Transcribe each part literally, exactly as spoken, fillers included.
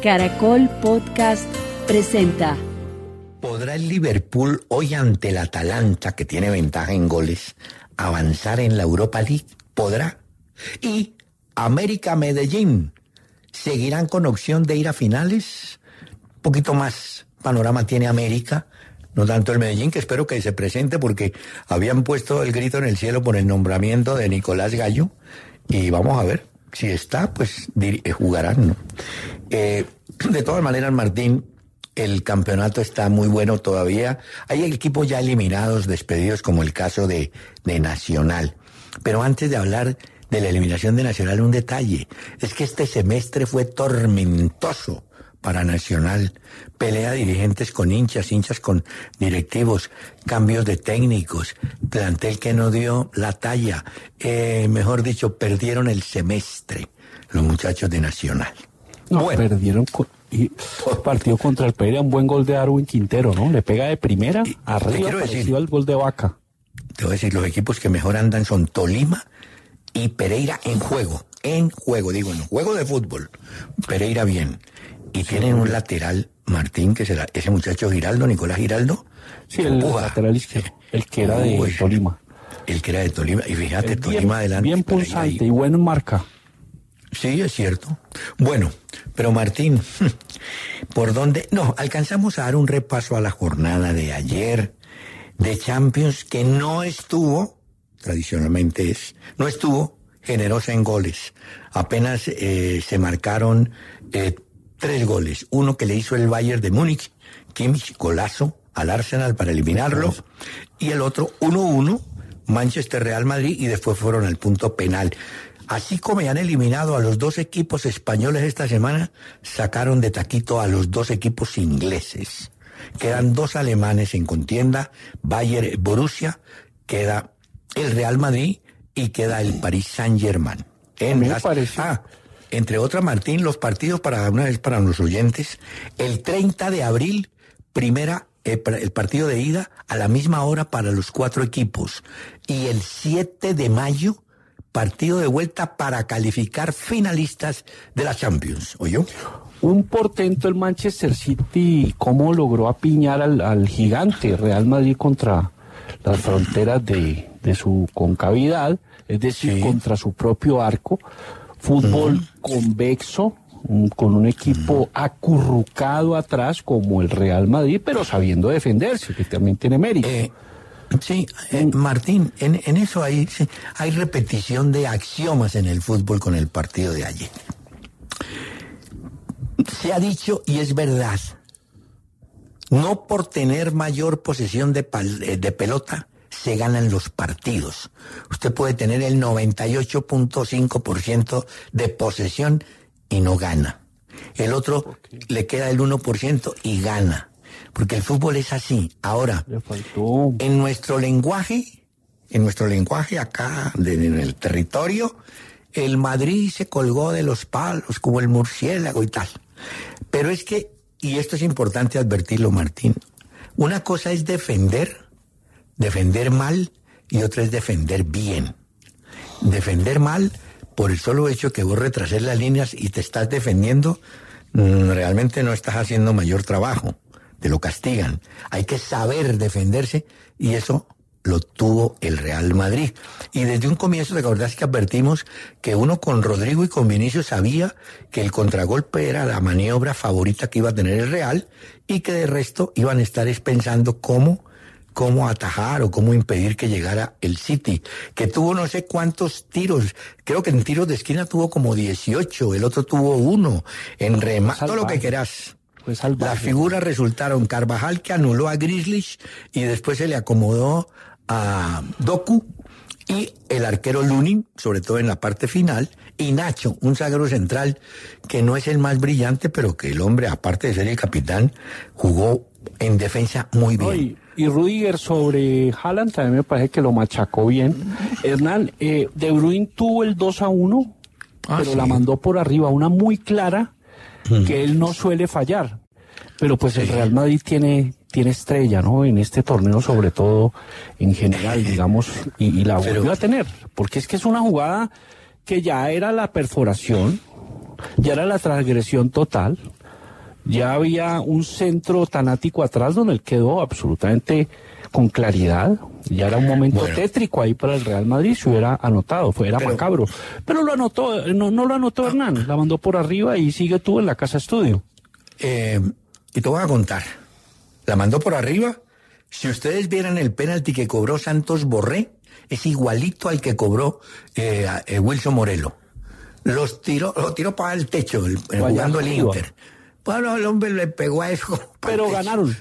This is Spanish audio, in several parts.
Caracol Podcast presenta. ¿Podrá el Liverpool hoy ante el Atalanta, que tiene ventaja en goles, avanzar en la Europa League? ¿Podrá? ¿Y América Medellín seguirán con opción de ir a finales? Un poquito más panorama tiene América, no tanto el Medellín, que espero que se presente porque habían puesto el grito en el cielo por el nombramiento de Nicolás Gallo, y vamos a ver si está, pues jugarán, ¿no? Eh, de todas maneras, Martín, el campeonato está muy bueno todavía. Hay equipos ya eliminados, despedidos, como el caso de, de Nacional. Pero antes de hablar de la eliminación de Nacional, un detalle. Es que este semestre fue tormentoso para Nacional. Pelea de dirigentes con hinchas, hinchas con directivos, cambios de técnicos, plantel que no dio la talla. Eh, mejor dicho, perdieron el semestre los muchachos de Nacional. No, bueno. Perdieron co- y el partido contra el Pereira, un buen gol de Darwin Quintero, ¿no? Le pega de primera, Y, arriba, parecido al gol de Vaca. Te voy a decir, los equipos que mejor andan son Tolima y Pereira en juego. En juego, digo, en juego de fútbol. Pereira bien. Y sí, tienen un lateral, Martín, que será ese muchacho Giraldo, Nicolás Giraldo. Sí, el Uja. lateral izquierdo, el que era de Uy, Tolima. El que era de Tolima. Y fíjate, El Tolima bien, adelante. bien Pereira pulsante ahí. y buen marca. Sí, es cierto. Bueno, pero Martín, ¿por dónde? No, alcanzamos a dar un repaso a la jornada de ayer de Champions, que no estuvo, tradicionalmente es, no estuvo generosa en goles. Apenas eh, se marcaron eh, tres goles. Uno que le hizo el Bayern de Múnich, Kimmich, golazo al Arsenal para eliminarlo, y el otro uno uno, Manchester Real Madrid, y después fueron al punto penal. Así como ya han eliminado a los dos equipos españoles esta semana, sacaron de taquito a los dos equipos ingleses. Quedan dos alemanes en contienda, Bayern, Borussia, queda el Real Madrid y queda el Paris Saint-Germain. En las... Ah, entre otras, Martín, los partidos para una vez para los oyentes, el treinta de abril, primera eh, el partido de ida a la misma hora para los cuatro equipos, y el siete de mayo, partido de vuelta para calificar finalistas de la Champions. ¿Oyó? Un portento el Manchester City, cómo logró apiñar al, al gigante Real Madrid contra las fronteras de, de su concavidad, es decir, sí, contra su propio arco. Fútbol uh-huh. convexo, un, con un equipo uh-huh. acurrucado atrás como el Real Madrid, pero sabiendo defenderse, que también tiene mérito. Eh. Sí, eh, Martín, en, en eso hay, sí, hay repetición de axiomas en el fútbol con el partido de ayer. Se ha dicho, y es verdad, no por tener mayor posesión de, pal, de pelota se ganan los partidos. Usted puede tener el noventa y ocho punto cinco por ciento de posesión y no gana. El otro okay. le queda el uno por ciento y gana. Porque el fútbol es así. Ahora, en nuestro lenguaje, en nuestro lenguaje acá, de, en el territorio, el Madrid se colgó de los palos como el murciélago y tal. Pero es que, y esto es importante advertirlo, Martín, una cosa es defender, defender mal, y otra es defender bien. Defender mal, por el solo hecho que vos retrasés las líneas y te estás defendiendo, realmente no estás haciendo mayor trabajo. Te lo castigan. Hay que saber defenderse, y eso lo tuvo el Real Madrid. Y desde un comienzo, ¿te acordás que advertimos que uno con Rodrigo y con Vinicius sabía que el contragolpe era la maniobra favorita que iba a tener el Real, y que de resto iban a estar pensando cómo, cómo atajar o cómo impedir que llegara el City, que tuvo no sé cuántos tiros, creo que en tiros de esquina tuvo como dieciocho, el otro tuvo uno, en remate, todo lo que querás. Pues las figuras resultaron Carvajal, que anuló a Grealish y después se le acomodó a Doku, y el arquero Lunin, sobre todo en la parte final, y Nacho, un zaguero central que no es el más brillante, pero que el hombre, aparte de ser el capitán, jugó en defensa muy bien. Ay, y Rudiger sobre Haaland también me parece que lo machacó bien. Hernán, eh, De Bruyne tuvo el dos a uno, ah, pero sí. la mandó por arriba, una muy clara, que él no suele fallar, pero pues el Real Madrid tiene tiene estrella, ¿no? En este torneo, sobre todo en general, digamos, y, y la volvió pero... a tener, porque es que es una jugada que ya era la perforación, ya era la transgresión total, Ya había un centro tanático atrás donde él quedó absolutamente con claridad. Ya era un momento bueno. tétrico ahí para el Real Madrid, se hubiera anotado, fue, era pero, macabro. Pero lo anotó, no, no lo anotó Hernán, la mandó por arriba y sigue tú en la casa estudio. Eh, y te voy a contar, la mandó por arriba. Si ustedes vieran el penalti que cobró Santos Borré, es igualito al que cobró eh, eh, Wilson Morelo. Los tiró, lo tiró para el techo, el, jugando el Inter. Bueno, el hombre le pegó a eso. Pero ganaron.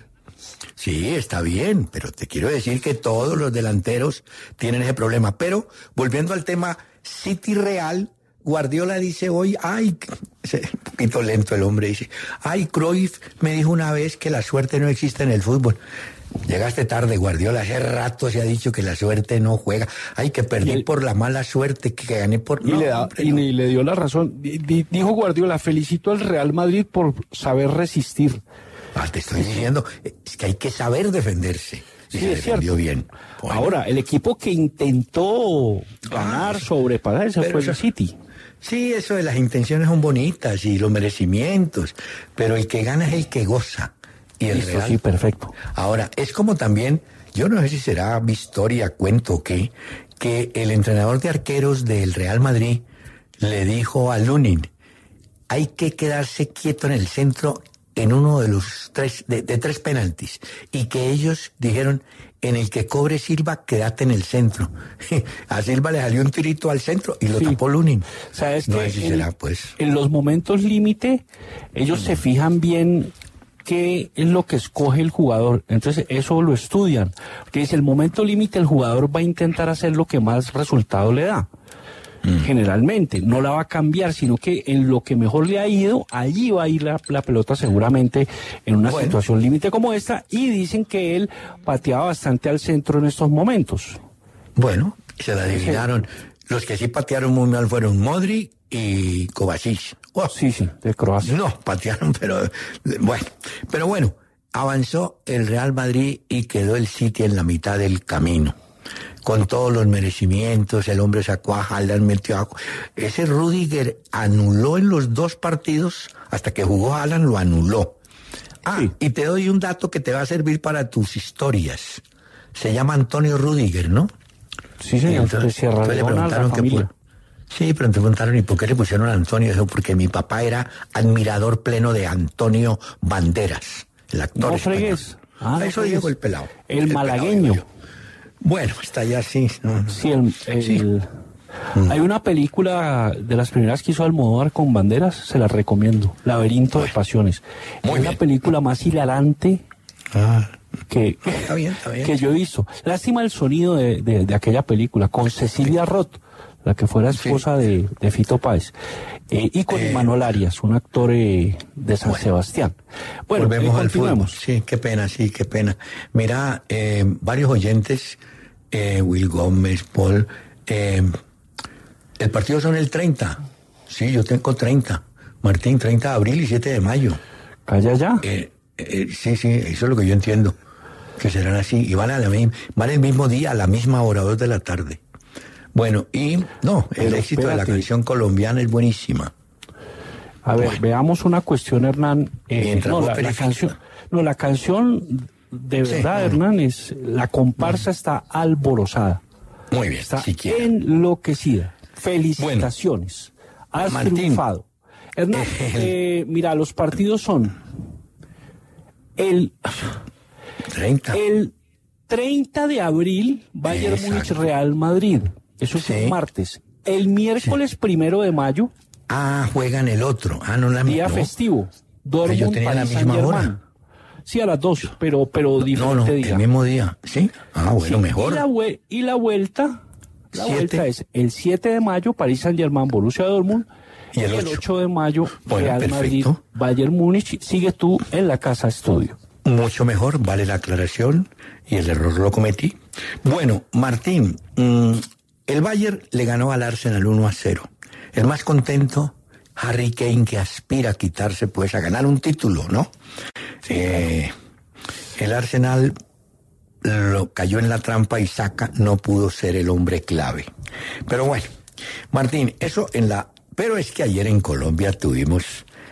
Sí, está bien, pero te quiero decir que todos los delanteros tienen ese problema. Pero, volviendo al tema City Real, Guardiola dice hoy, ay, un poquito lento el hombre, dice, ay, Cruyff me dijo una vez que la suerte no existe en el fútbol. Llegaste tarde, Guardiola, hace rato se ha dicho que la suerte no juega. Ay, que perdí el, por la mala suerte, que gané por... Y, no, le, da, hombre, y, no. y le dio la razón. Dijo Guardiola, felicito al Real Madrid por saber resistir. Ah, te estoy diciendo, es que hay que saber defenderse. Y sí, se es cierto. Bien. Bueno. Ahora, el equipo que intentó ganar, ah, sobrepasar, ese fue el City. Sí, eso de las intenciones son bonitas y los merecimientos, pero el que gana es el que goza. Y el Listo, Real. Sí, perfecto. Ahora, es como también, yo no sé si será historia, cuento o qué, que el entrenador de arqueros del Real Madrid le dijo a Lunin, hay que quedarse quieto en el centro en uno de los tres, de, de tres penaltis, y que ellos dijeron, en el que cobre Silva, quédate en el centro. A Silva le salió un tirito al centro y lo sí. tapó Lunin. ¿Sabes no que sé si en, será, pues. en los momentos límite, ellos mm. se fijan bien qué es lo que escoge el jugador, entonces eso lo estudian, porque dice, el momento límite el jugador va a intentar hacer lo que más resultado le da. Mm. Generalmente, no la va a cambiar, sino que en lo que mejor le ha ido, allí va a ir la, la pelota seguramente en una bueno. situación límite como esta, y dicen que él pateaba bastante al centro en estos momentos. Bueno, se la adivinaron. Los que sí patearon muy mal fueron Modric y Kovacic. Oh, sí, sí, de Croacia. No, patearon, pero bueno. Pero bueno, avanzó el Real Madrid y quedó el City en la mitad del camino. Con todos los merecimientos, el hombre sacó a Haaland, metió a... Ese Rüdiger anuló en los dos partidos, hasta que jugó Haaland lo anuló. Ah, sí. Y te doy un dato que te va a servir para tus historias. Se llama Antonio Rüdiger, ¿no? Sí, señor. Entonces, se entonces le preguntaron que por... Sí, pero te preguntaron, ¿y por qué le pusieron a Antonio? Eso porque mi papá era admirador pleno de Antonio Banderas, el actor no español. Fregues. Ah, no eso fregues. dijo el pelado. El, el malagueño. Pelado, bueno, está ya así. No, no. Sí, el... el... Sí. Hay una película de las primeras que hizo Almodóvar con Banderas, se la recomiendo, Laberinto bueno, de Pasiones. Muy es bien. La película más hilarante ah, que, está bien, está bien. que yo he visto. Lástima el sonido de, de, de aquella película, con Cecilia Roth, la que fuera esposa sí. de, de Fito Páez, eh, y con eh, Manuel Arias, un actor eh, de San bueno, Sebastián. Bueno, volvemos eh, al fútbol. Sí, qué pena, sí, qué pena. Mira, eh, varios oyentes, eh, Will Gómez, Paul, eh, el partido son el treinta. Sí, yo tengo treinta. Martín, treinta de abril y siete de mayo. ¿Calla ya? Eh, eh, sí, sí, eso es lo que yo entiendo. Que serán así. Y van, a la misma, van el mismo día, a la misma hora, dos de la tarde. Bueno, y no, el Pero éxito espérate. de la canción colombiana es buenísima. A ver, bueno. veamos una cuestión, Hernán. Eh, no, la, la canción, no, la canción, de verdad, sí, Hernán, es, la comparsa bueno. está alborozada. Muy bien, está si enloquecida. Felicitaciones. Bueno, has Martín, triunfado. Hernán, el... eh, mira, los partidos son el treinta. El treinta de abril, Bayern Múnich Real Madrid. Eso es sí. un martes. El miércoles sí. primero de mayo. Ah, juegan el otro. Ah, no la Día no. festivo. Dortmund, París, la misma hora. Sí, a las dos, pero, pero diferente no, no, día. el mismo día. Sí. Ah, bueno, sí. mejor. Y la, y la vuelta. La ¿Siete? vuelta es el siete de mayo, París Saint-Germain, Borussia Dortmund. Y el, y el ocho de mayo, bueno, Real perfecto. Madrid, Bayern Múnich. Sigues tú en la casa estudio. Mucho mejor, vale la aclaración, y el error lo cometí. Bueno, Martín, mmm, el Bayern le ganó al Arsenal uno a cero. El más contento, Harry Kane, que aspira a quitarse, pues, a ganar un título, ¿no? Sí, eh, claro. El Arsenal lo cayó en la trampa y Saka no pudo ser el hombre clave. Pero bueno, Martín, eso en la... Pero es que ayer en Colombia tuvimos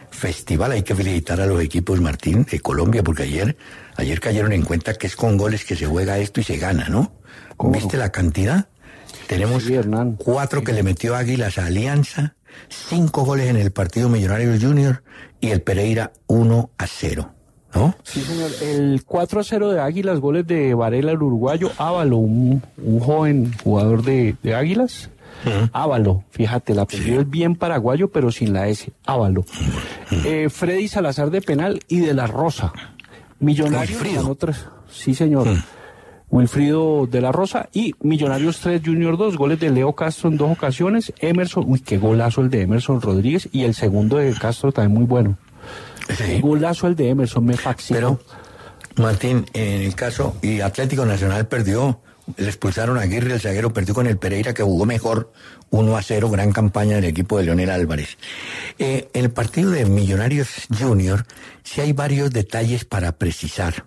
festival. Hay que felicitar a los equipos, Martín, de Colombia, porque ayer, ayer cayeron en cuenta que es con goles que se juega esto y se gana, ¿no? ¿Cómo? ¿Viste la cantidad? Tenemos sí, cuatro sí. que le metió Águilas a Alianza, cinco goles en el partido Millonarios Junior y el Pereira uno a cero. ¿No? Sí, señor. El cuatro a cero de Águilas, goles de Varela, el uruguayo, Ávalo, un, un joven jugador de, de Águilas. Uh-huh. Ávalo, fíjate, el apellido sí. es bien paraguayo, pero sin la S, Ávalo. Uh-huh. Eh, Freddy Salazar de penal y de la Rosa. Millonarios ganó tres. Sí, señor. Uh-huh. Wilfrido de la Rosa y Millonarios tres, Junior dos, goles de Leo Castro en dos ocasiones. Emerson, uy, qué golazo el de Emerson Rodríguez, y el segundo de Castro también muy bueno. Sí. Golazo el de Emerson, me fascinó. Pero, Martín, en el caso, y Atlético Nacional perdió, le expulsaron a Aguirre, el zaguero, perdió con el Pereira, que jugó mejor, uno a cero, gran campaña del equipo de Leonel Álvarez. Eh, en el partido de Millonarios Junior, sí hay varios detalles para precisar.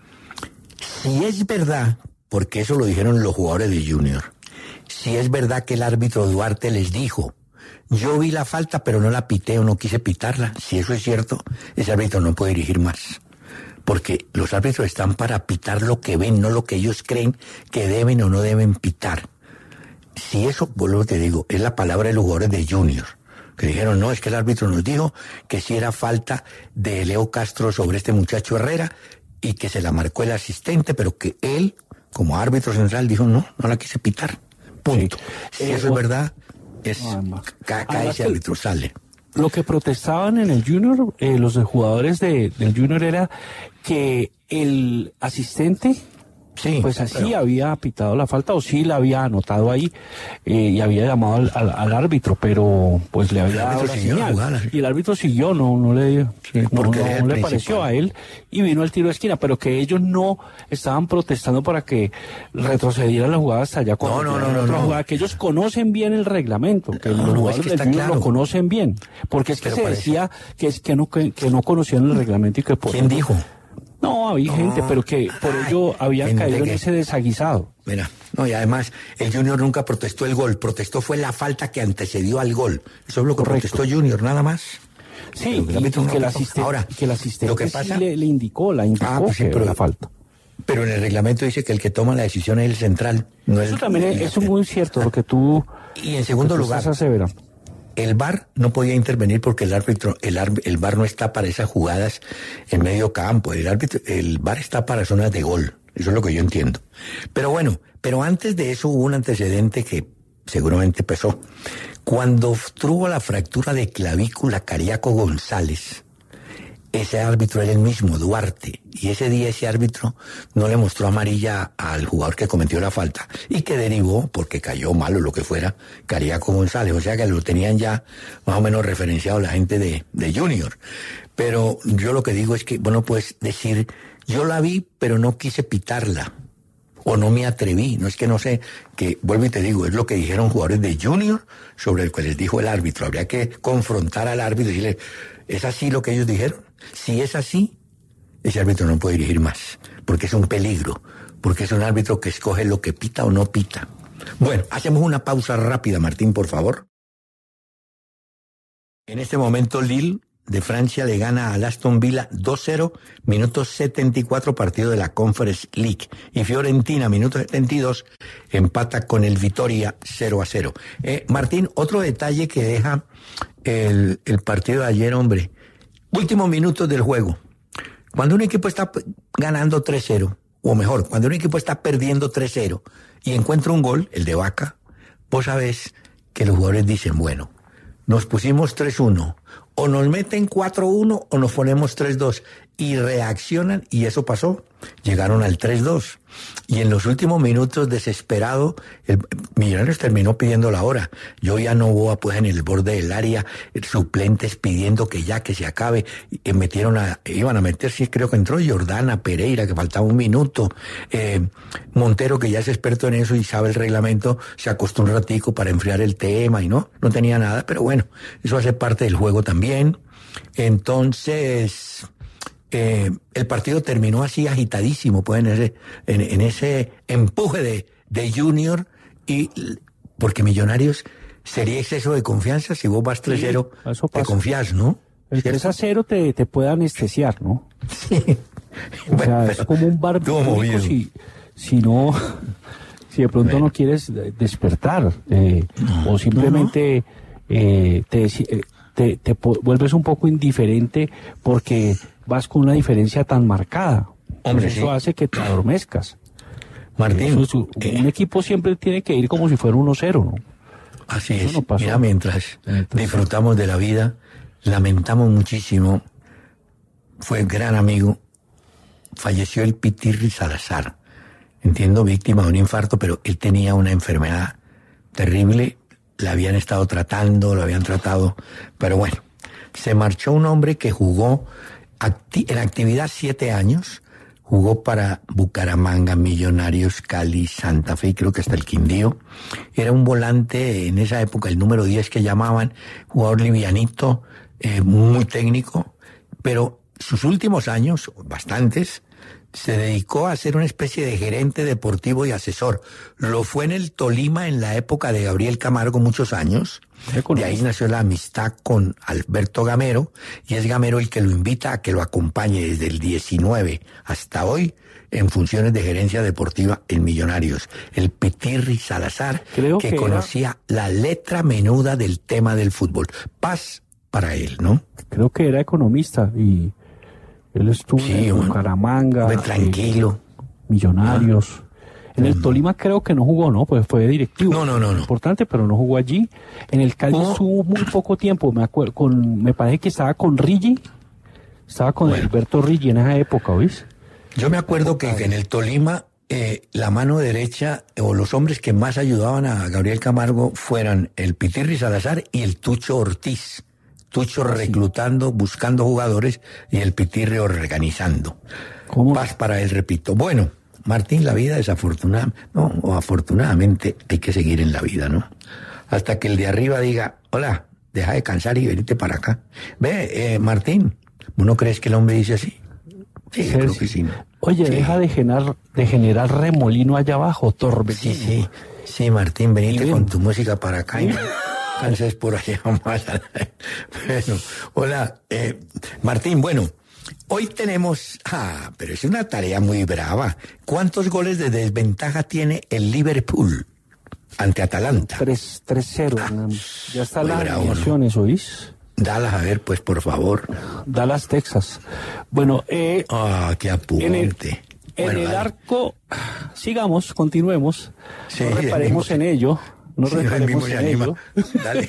Si es verdad, porque eso lo dijeron los jugadores de Junior, si es verdad que el árbitro Duarte les dijo, yo vi la falta, pero no la pité o no quise pitarla. Si eso es cierto, ese árbitro no puede dirigir más. Porque los árbitros están para pitar lo que ven, no lo que ellos creen que deben o no deben pitar. Si eso, vuelvo te digo, es la palabra de los jugadores de Junior, que dijeron, no, es que el árbitro nos dijo que si era falta de Leo Castro sobre este muchacho Herrera y que se la marcó el asistente, pero que él, como árbitro central, dijo, no, no la quise pitar. Punto. Sí. Si eh, eso es verdad... Es, cae ese árbitro, sale. Lo que protestaban en el Junior, eh, los jugadores de, del Junior, era que el asistente, sí, pues así pero... había pitado la falta, o sí la había anotado ahí, eh, y había llamado al, al, al árbitro, pero pues le había dado la señal. Jugar, y el árbitro siguió, no, no le, sí, no, no, no le pareció a él, y vino el tiro de esquina, pero que ellos no estaban protestando para que retrocedieran la jugada hasta allá. No, no, no, no, no. Jugada, que ellos conocen bien el reglamento, que no, los jugadores es que del Junior claro. lo conocen bien, porque es que pero se parece... decía que es que no, que, que no conocían el reglamento y que por ¿Quién dijo? No, había no, gente, pero que por ay, ello habían caído en ese desaguisado. Mira, no, y además, el Junior nunca protestó el gol, protestó fue la falta que antecedió al gol. Eso es lo que Correcto. protestó Junior, nada más. Sí, que, y, y que, el asistente, Ahora, que el asistente lo que pasa, sí le, le indicó, la indicó ah, pues sí, pero, la falta. Pero en el reglamento dice que el que toma la decisión es el central. No eso es, también es, eso es muy cierto, lo que tú... Y en segundo lugar... El V A R no podía intervenir porque el árbitro, el, el V A R no está para esas jugadas en medio campo. El árbitro, el V A R está para zonas de gol. Eso es lo que yo entiendo. Pero bueno, pero antes de eso hubo un antecedente que seguramente pesó. Cuando tuvo la fractura de clavícula Cariaco González, ese árbitro era el mismo, Duarte, y ese día ese árbitro no le mostró amarilla al jugador que cometió la falta, y que derivó, porque cayó mal o lo que fuera, Cariaco González, o sea que lo tenían ya más o menos referenciado la gente de, de Junior. Pero yo lo que digo es que, bueno, puedes decir, yo la vi, pero no quise pitarla, o no me atreví, no es que no sé, que vuelvo y te digo, es lo que dijeron jugadores de Junior sobre el que les dijo el árbitro, habría que confrontar al árbitro y decirle, ¿es así lo que ellos dijeron? Si es así, ese árbitro no puede dirigir más, porque es un peligro, porque es un árbitro que escoge lo que pita o no pita. Bueno, hacemos una pausa rápida, Martín, por favor. En este momento, Lille de Francia le gana al Aston Villa dos cero, minuto setenta y cuatro, partido de la Conference League. Y Fiorentina, minuto setenta y dos, empata con el Vitoria cero a cero. Eh, Martín, otro detalle que deja el, el partido de ayer, hombre. Últimos minutos del juego. Cuando un equipo está ganando tres cero, o mejor, cuando un equipo está perdiendo tres cero y encuentra un gol, el de Vaca, vos sabés que los jugadores dicen, bueno, nos pusimos tres uno, o nos meten cuatro uno o nos ponemos tres dos, y reaccionan, y eso pasó. Llegaron al tres dos. Y en los últimos minutos, desesperado, el Millonarios terminó pidiendo la hora. Yo ya no voy a pues en el borde del área, suplentes pidiendo que ya, que se acabe. Y metieron a, iban a meter, sí, creo que entró Jordana, Pereira, que faltaba un minuto. Eh, Montero, que ya es experto en eso y sabe el reglamento, se acostó un ratico para enfriar el tema y no, no tenía nada. Pero bueno, eso hace parte del juego también. Entonces... Eh, el partido terminó así agitadísimo, pues en ese, en, en ese empuje de, de Junior, y porque Millonarios sería exceso de confianza. Si vos vas tres cero, sí, te confías, ¿no? El tres a cero te, te puede anestesiar, ¿no? Sí. O Bueno, sea, es como un barbitúrico si, si no, si de pronto Bueno. no quieres de- despertar, eh, No, o simplemente eh, te, deci- eh, te, te po- vuelves un poco indiferente porque vas con una diferencia tan marcada. Hombre, Pues eso sí. hace que te adormezcas. Martín, Eso es un, eh, un equipo siempre tiene que ir como si fuera uno cero, ¿no? así eso es. no pasó. Mira, mientras Entonces- disfrutamos de la vida, lamentamos muchísimo. Fue gran amigo. Falleció el Pitirri Salazar. Entiendo, víctima de un infarto, pero él tenía una enfermedad terrible. La habían estado tratando, lo habían tratado. Pero bueno, se marchó un hombre que jugó acti- en actividad siete años. Jugó para Bucaramanga, Millonarios, Cali, Santa Fe y creo que hasta el Quindío. Era un volante en esa época, el número diez que llamaban, jugador livianito, eh, muy técnico, pero sus últimos años, bastantes, se dedicó a ser una especie de gerente deportivo y asesor. Lo fue en el Tolima en la época de Gabriel Camargo muchos años. De ahí nació la amistad con Alberto Gamero, y es Gamero el que lo invita a que lo acompañe desde el diecinueve hasta hoy en funciones de gerencia deportiva en Millonarios. El Pitirri Salazar, Creo que, que era- conocía la letra menuda del tema del fútbol. Paz para él, ¿no? Creo que era economista y él estuvo Sí, en bueno. Bucaramanga, Hombre, eh, tranquilo. Millonarios. En el Tolima creo que no jugó, ¿no? Pues fue directivo. No, no, no, no. Importante, pero no jugó allí. En el Cali ¿Cómo? estuvo muy poco tiempo, me acuerdo, con, me parece que estaba con Rigi, estaba con Bueno. Alberto Rigi en esa época, ¿oís? Yo me acuerdo que, que en el Tolima eh, la mano derecha o los hombres que más ayudaban a Gabriel Camargo fueran el Pitirri Salazar y el Tucho Ortiz. Tucho reclutando, buscando jugadores y el Pitirri organizando. ¿Cómo? Paz para él, repito. Bueno, Martín, la vida desafortunada, no, o afortunadamente hay que seguir en la vida, ¿no? Hasta que el de arriba diga, hola, deja de cansar y venite para acá. Ve, eh, Martín, ¿no crees que el hombre dice así? Sí, yo creo que sí. ¿no? Oye, Sí. deja de generar, de generar remolino allá abajo, torbellino. Sí, sí, sí, Martín, venite Y ven. con tu música para acá y no canses por allá más. Bueno, hola, eh, Martín, bueno, hoy tenemos, ah, pero es una tarea muy brava. ¿Cuántos goles de desventaja tiene el Liverpool ante Atalanta? tres cero. Ya está muy las bravo, ¿no? alineaciones, ¿oís? Dalas a ver, pues, por favor. Dallas, Texas. Bueno, eh, Ah, qué apunte. en el, en Bueno, el dale. arco, sigamos, continuemos. Sí, no reparemos el mismo- en ello. No Sí, el mismo reparemos se en anima. ello. Dale.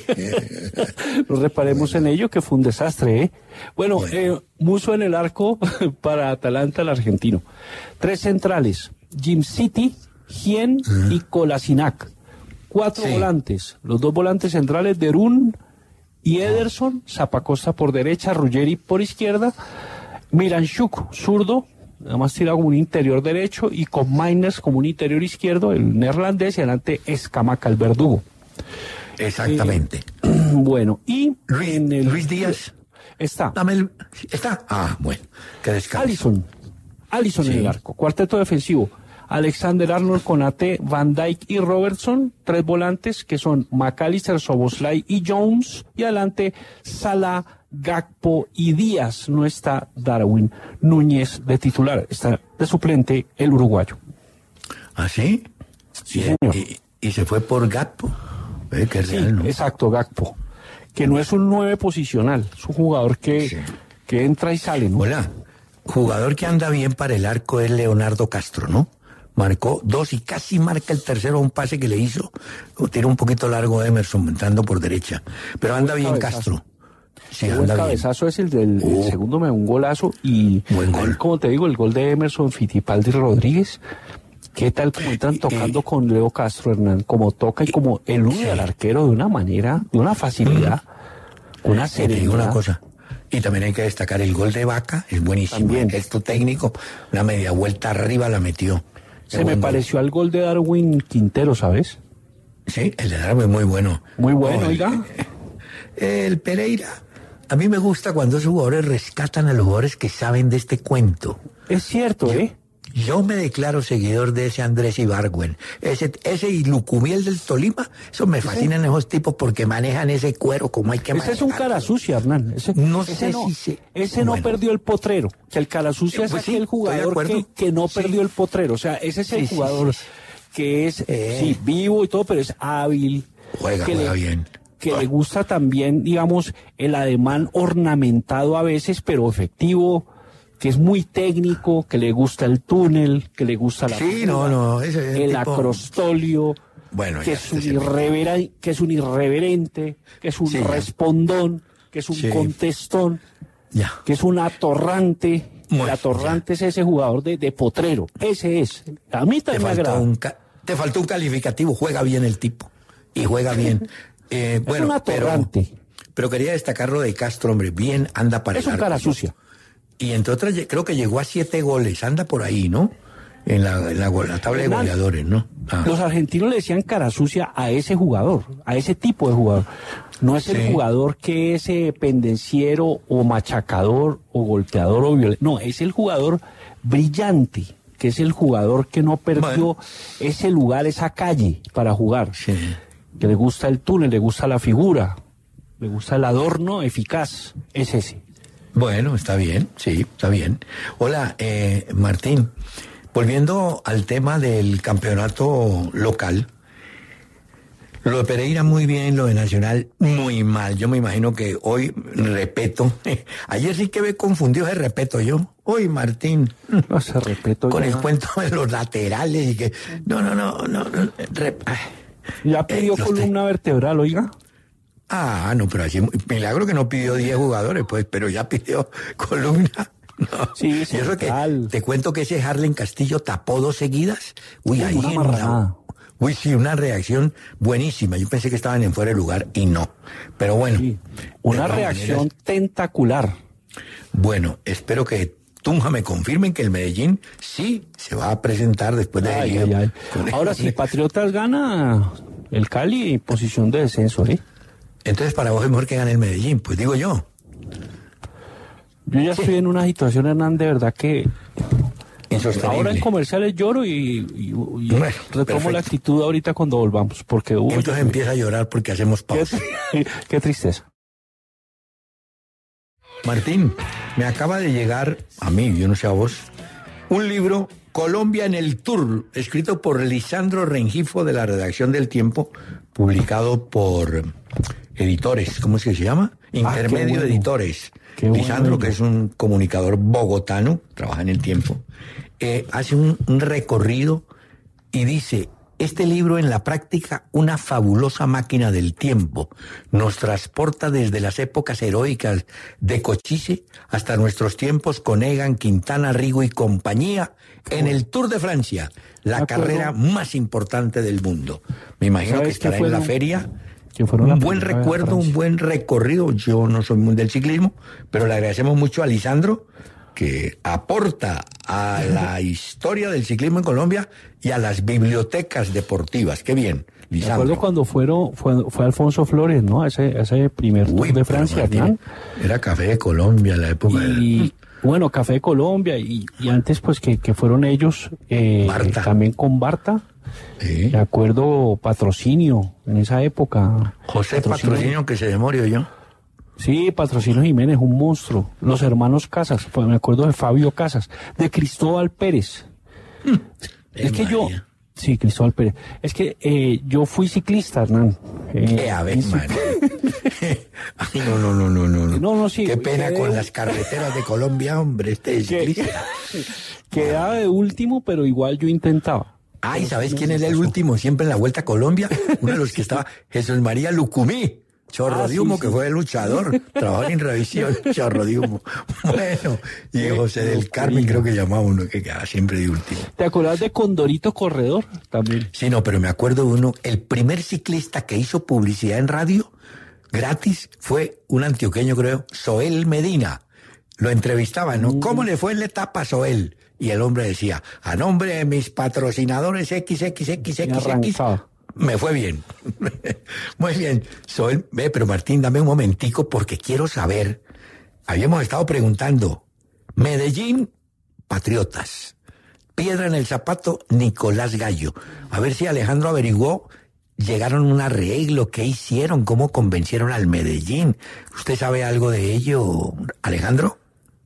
No reparemos en ello, que fue un desastre, ¿eh? Bueno, Bueno. eh, Muso en el arco para Atalanta, el argentino. Tres centrales, Jim City, Gien y Kolasinac. Cuatro Sí. volantes, los dos volantes centrales, Derún y Ederson, Zapacosta por derecha, Ruggeri por izquierda, Miranchuk, zurdo, nada más tirado como un interior derecho, y con Mainers como un interior izquierdo, el neerlandés, y adelante Escamaca, el verdugo. Exactamente. Bueno, y Luis, en el... Luis Díaz. Está Dame el... ¿Está? Ah, bueno. Que descanse. Allison, Allison en Sí. el arco, cuarteto defensivo. Alexander Arnold, Konate, Van Dijk y Robertson, tres volantes que son McAllister, Soboslai y Jones, y adelante Salah, Gakpo y Díaz. No está Darwin Núñez de titular, está de suplente el uruguayo. ¿Ah, sí? Sí, y, señor. y- y se fue por Gakpo. Ve que es Sí, real, ¿no? exacto, Gakpo, que no es un nueve posicional, es un jugador que, Sí. que entra y sale, ¿no? Hola. Jugador que anda bien para el arco es Leonardo Castro, ¿no? Marcó dos y casi marca el tercero a un pase que le hizo. Tira un poquito largo Emerson entrando por derecha. Pero anda Buen bien cabezazo. Castro. Sí, El anda bien. cabezazo es el del el Uh. segundo, me da un golazo y Buen gol. ahí, como te digo, el gol de Emerson Fittipaldi Rodríguez. ¿Qué tal como entran tocando con Leo Castro, Hernán? Como toca y como elude al arquero de una manera, de una facilidad, una Y te digo serenidad. una cosa. Y también hay que destacar el gol de Vaca, es buenísimo. También. Gesto técnico, una media vuelta arriba la metió. Qué Se me buen gol. pareció al gol de Darwin Quintero, ¿sabes? Sí, el de Darwin muy bueno. Muy bueno, No, el- oiga. El Pereira. A mí me gusta cuando esos jugadores rescatan a los jugadores que saben de este cuento. Es cierto, ¿eh? Yo me declaro seguidor de ese Andrés Ibargüen. Ese, ese y Lucumiel del Tolima, eso me fascinan ¿sí? esos tipos porque manejan ese cuero como hay que manejar. Ese es un cara sucia, Hernán. Ese, no ese sé no, si se... Ese bueno. no perdió el potrero. Que el cara sucia pues es sí, aquel jugador que, que no sí. perdió el potrero. O sea, ese es el sí, jugador sí, sí. que es, eh. sí, vivo y todo, pero es hábil. Juega, que juega le, bien. Que ah. le gusta también, digamos, el ademán ornamentado a veces, pero efectivo, que es muy técnico, que le gusta el túnel, que le gusta la sí, fuga, no, no, ese es el tipo... acrostolio, bueno, que, ya, es un irrever... que es un irreverente, que es un sí, respondón, que es un sí. contestón, ya. que es un atorrante. Bueno, el atorrante ya. Es ese jugador de, de potrero, ese es. A mí también me agrada. Un ca... Te faltó un calificativo, juega bien el tipo, y juega bien. Eh, es bueno, un atorrante. Pero, pero quería destacar lo de Castro, hombre, bien anda para es el un arco, cara ¿no? sucia. Y entre otras, creo que llegó a siete goles, anda por ahí, ¿no? En la, en la, la tabla de goleadores, ¿no? Ah. Los argentinos le decían cara sucia a ese jugador, a ese tipo de jugador. No es sí. el jugador que es eh, pendenciero o machacador o golpeador o violento. No, es el jugador brillante, que es el jugador que no perdió bueno. ese lugar, esa calle para jugar. Sí. Que le gusta el túnel, le gusta la figura, le gusta el adorno eficaz. Es ese. Bueno, está bien, sí, está bien. Hola, eh, Martín. Volviendo al tema del campeonato local, lo de Pereira muy bien, lo de Nacional muy mal. Yo me imagino que hoy, Repeto, ayer sí que me confundió ese Repeto yo. Hoy, Martín, no se Repeto con ya. el cuento de los laterales y que... No, no, no, no. no rep... ¿Ya pidió eh, columna te... vertebral, oiga? Ah, no, pero así, milagro que no pidió diez jugadores, pues, pero ya pidió columna. No. Sí, y eso que te cuento que ese Harlen Castillo tapó dos seguidas. Uy, sí, ahí una una, uy, sí, una reacción buenísima. Yo pensé que estaban en fuera de lugar y no. Pero bueno. Sí, una reacción maneras, tentacular. Bueno, espero que Tunja me confirmen que el Medellín sí se va a presentar después de... Ay, ay, ay. Ahora, si Patriotas gana el Cali, posición de descenso, ¿eh? Entonces, para vos es mejor que gane el Medellín, pues digo yo. Yo ya estoy en una situación, Hernán, de verdad que ahora en comerciales lloro y, y, y bueno, retomo perfecto. La actitud ahorita cuando volvamos, porque uh, entonces yo... empieza a llorar porque hacemos pausa. Qué, qué tristeza. Martín, me acaba de llegar a mí, yo no sé a vos, un libro, Colombia en el Tour, escrito por Lisandro Rengifo de la redacción del Tiempo, publicado por Editores, ¿cómo es que se llama? Intermedio ah, bueno. Editores. Qué Lisandro, bueno. que es un comunicador bogotano, trabaja en el Tiempo, eh, hace un, un recorrido y dice, este libro en la práctica, una fabulosa máquina del tiempo, nos transporta desde las épocas heroicas de Cochise hasta nuestros tiempos con Egan, Quintana, Rigo y compañía en el Tour de Francia, la carrera más importante del mundo. Me imagino que estará en la feria. Un buen recuerdo, un buen recorrido. Yo no soy muy del ciclismo, pero le agradecemos mucho a Lisandro, que aporta a la historia del ciclismo en Colombia y a las bibliotecas deportivas. Qué bien, Lisandro. Me acuerdo cuando fueron, fue, fue Alfonso Flores, ¿no? Ese, ese primer Uy, Tour de Francia, Martín, era Café de Colombia en la época. Y, de... bueno, Café de Colombia, y, y antes pues que, que fueron ellos, eh, también con Barta. Sí. De acuerdo, Patrocinio, en esa época. José Patrocinio, Patrocinio que se murió yo. Sí, Patrocinio Jiménez, un monstruo. Los hermanos Casas, pues me acuerdo de Fabio Casas, de Cristóbal Pérez. Mm. Es que María. yo... Sí, Cristóbal Pérez. Es que eh, yo fui ciclista, Hernán. Eh, eh, a ver, María. Ay, no, no, no, no, no. No, no, sí. Qué pena eh, con las carreteras de Colombia, hombre, este es ciclista. Quedaba de último, pero igual yo intentaba. Ay, ¿sabes quién era el último siempre en la Vuelta a Colombia? Uno de los que estaba, Jesús María Lucumí, chorro ah, de humo, sí, que sí. fue el luchador, trabajó en revisión, chorro de humo. Bueno, y José del Carmen creo que llamaba uno que quedaba siempre de último. ¿Te acuerdas de Condorito Corredor también? Sí, no, pero me acuerdo de uno, el primer ciclista que hizo publicidad en radio, gratis, fue un antioqueño creo, Soel Medina. Lo entrevistaba, ¿no? Mm. ¿Cómo le fue en la etapa a Soel? Y el hombre decía, a nombre de mis patrocinadores equis equis equis equis equis, me fue bien. Muy bien. Soy, ve, pero Martín, dame un momentico porque quiero saber. Habíamos estado preguntando, Medellín, Patriotas. piedra en el zapato, Nicolás Gallo. A ver si Alejandro averiguó, llegaron a un arreglo, qué hicieron, cómo convencieron al Medellín. ¿Usted sabe algo de ello, Alejandro?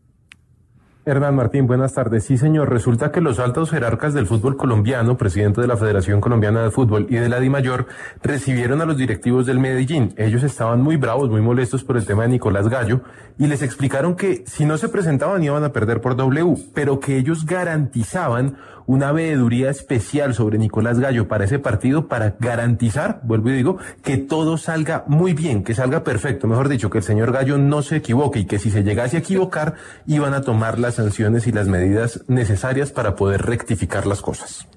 Hernán Martín, buenas tardes. Sí, señor, resulta que los altos jerarcas del fútbol colombiano, presidente de la Federación Colombiana de Fútbol y de la DIMAYOR, recibieron a los directivos del Medellín. Ellos estaban muy bravos, muy molestos por el tema de Nicolás Gallo, y les explicaron que si no se presentaban iban a perder por W, pero que ellos garantizaban una veeduría especial sobre Nicolás Gallo para ese partido, para garantizar, vuelvo y digo, que todo salga muy bien, que salga perfecto, mejor dicho, que el señor Gallo no se equivoque, y que si se llegase a equivocar, iban a tomar las sanciones y las medidas necesarias para poder rectificar las cosas.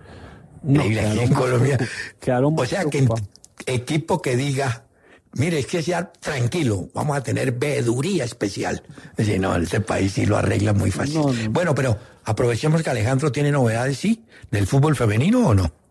No, quedaron en Colombia. Quedaron o sea, que equipo que diga, mire, es que sea tranquilo, vamos a tener veeduría especial. Es decir, no, este país sí lo arregla muy fácil. No, no. Bueno, pero aprovechemos que Alejandro tiene novedades, ¿sí? ¿Del fútbol femenino o no?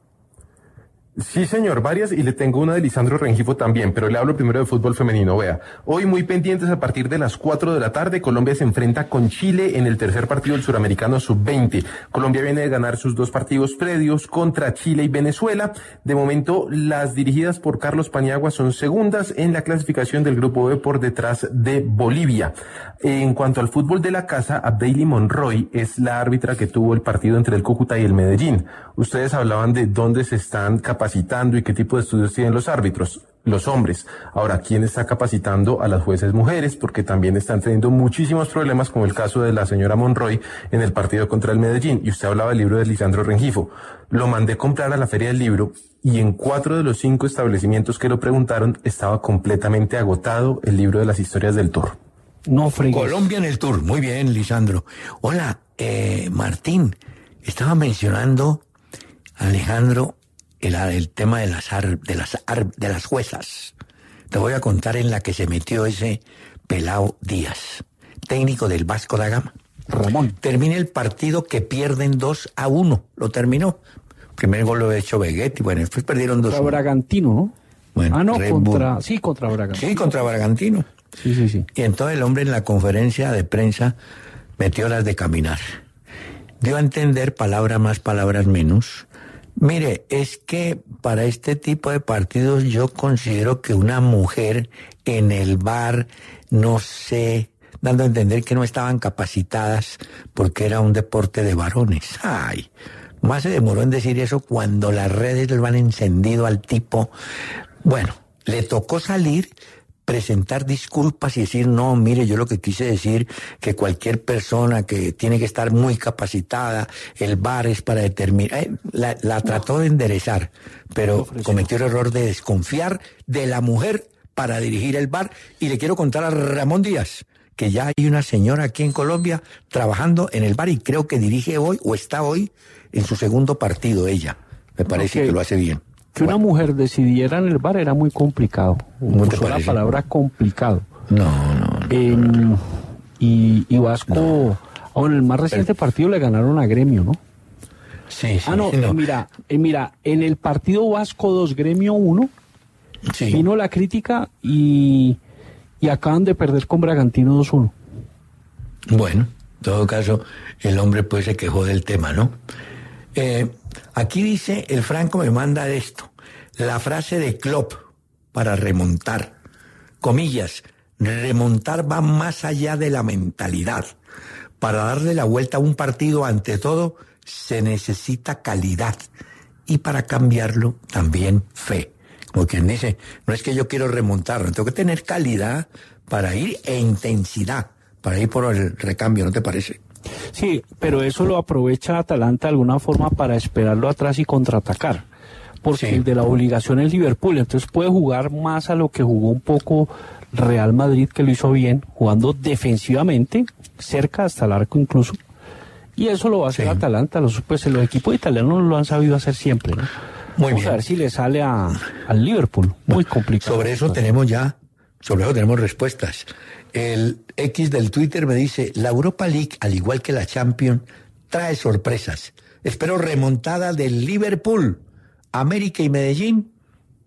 Sí, señor, varias, y le tengo una de Lisandro Rengifo también, pero le hablo primero de fútbol femenino. Vea, hoy muy pendientes a partir de las cuatro de la tarde, Colombia se enfrenta con Chile en el tercer partido del Suramericano sub veinte. Colombia viene de ganar sus dos partidos previos contra Chile y Venezuela. De momento, las dirigidas por Carlos Paniagua son segundas en la clasificación del Grupo B por detrás de Bolivia. En cuanto al fútbol de la casa, Abdeily Monroy es la árbitra que tuvo el partido entre el Cúcuta y el Medellín. Ustedes hablaban de dónde se están capacitando y qué tipo de estudios tienen los árbitros, los hombres. Ahora, ¿quién está capacitando a las jueces mujeres? Porque también están teniendo muchísimos problemas, como el caso de la señora Monroy en el partido contra el Medellín. Y usted hablaba del libro de Lisandro Rengifo. Lo mandé comprar a la Feria del Libro y en cuatro de los cinco establecimientos que lo preguntaron estaba completamente agotado el libro de las historias del Tour. No fregues. Colombia en el Tour. Muy bien, Lisandro. Hola, eh, Martín. Estaba mencionando, Alejandro, el, el tema de las, ar, de, las ar, de las juezas. Te voy a contar en la que se metió ese Pelao Díaz, técnico del Vasco da Gama. Ramón. Termina el partido que pierden dos a uno. Lo terminó. Primer gol lo ha hecho Veguetti. Bueno, después perdieron dos a uno. Contra Bragantino, ¿no? Bueno, ah, no, Red contra... Bull. Sí, contra Bragantino. Sí, contra Bragantino. Sí, sí, sí. Y entonces el hombre en la conferencia de prensa metió las de caminar. Dio a entender, palabras más, palabras menos. Mire, es que para este tipo de partidos yo considero que una mujer en el bar, no sé, dando a entender que no estaban capacitadas porque era un deporte de varones. Ay, más se demoró en decir eso cuando las redes lo han encendido al tipo. Bueno, le tocó salir, presentar disculpas y decir, no, mire, yo lo que quise decir que cualquier persona que tiene que estar muy capacitada, el V A R es para determinar, eh, la, la trató de enderezar, pero cometió el error de desconfiar de la mujer para dirigir el V A R. Y le quiero contar a Ramón Díaz que ya hay una señora aquí en Colombia trabajando en el V A R y creo que dirige hoy o está hoy en su segundo partido ella. Me parece okay. que lo hace bien. Que una bueno. mujer decidiera en el V A R era muy complicado. ¿No te parece? La palabra complicado. No, no. no, en, no. Y, y Vasco, no. oh, en el más reciente Pero, partido le ganaron a Gremio, ¿no? Sí, sí. Ah, no, sí, no. Eh, mira, eh, mira, en el partido Vasco dos, Gremio uno, sí. vino la crítica y, y acaban de perder con Bragantino dos uno. Bueno, en todo caso, el hombre pues se quejó del tema, ¿no? Eh, aquí dice, el Franco me manda esto, la frase de Klopp para remontar, comillas, remontar va más allá de la mentalidad. Para darle la vuelta a un partido, ante todo, se necesita calidad. Y para cambiarlo, también fe. Como quien dice, no es que yo quiero remontar, tengo que tener calidad para ir e intensidad, para ir por el recambio, ¿no te parece? Sí, pero eso lo aprovecha Atalanta de alguna forma para esperarlo atrás y contraatacar. Porque sí. el de la obligación es Liverpool, entonces puede jugar más a lo que jugó un poco Real Madrid, que lo hizo bien, jugando defensivamente, cerca hasta el arco incluso. Y eso lo va a hacer sí. Atalanta, los, pues los equipos italianos lo han sabido hacer siempre, ¿no? Muy Vamos bien. a ver si le sale a, al Liverpool, muy bueno, complicado. Sobre eso tenemos ya, sobre eso tenemos respuestas. El X del Twitter me dice, la Europa League, al igual que la Champions, trae sorpresas. Espero remontada del Liverpool, América y Medellín,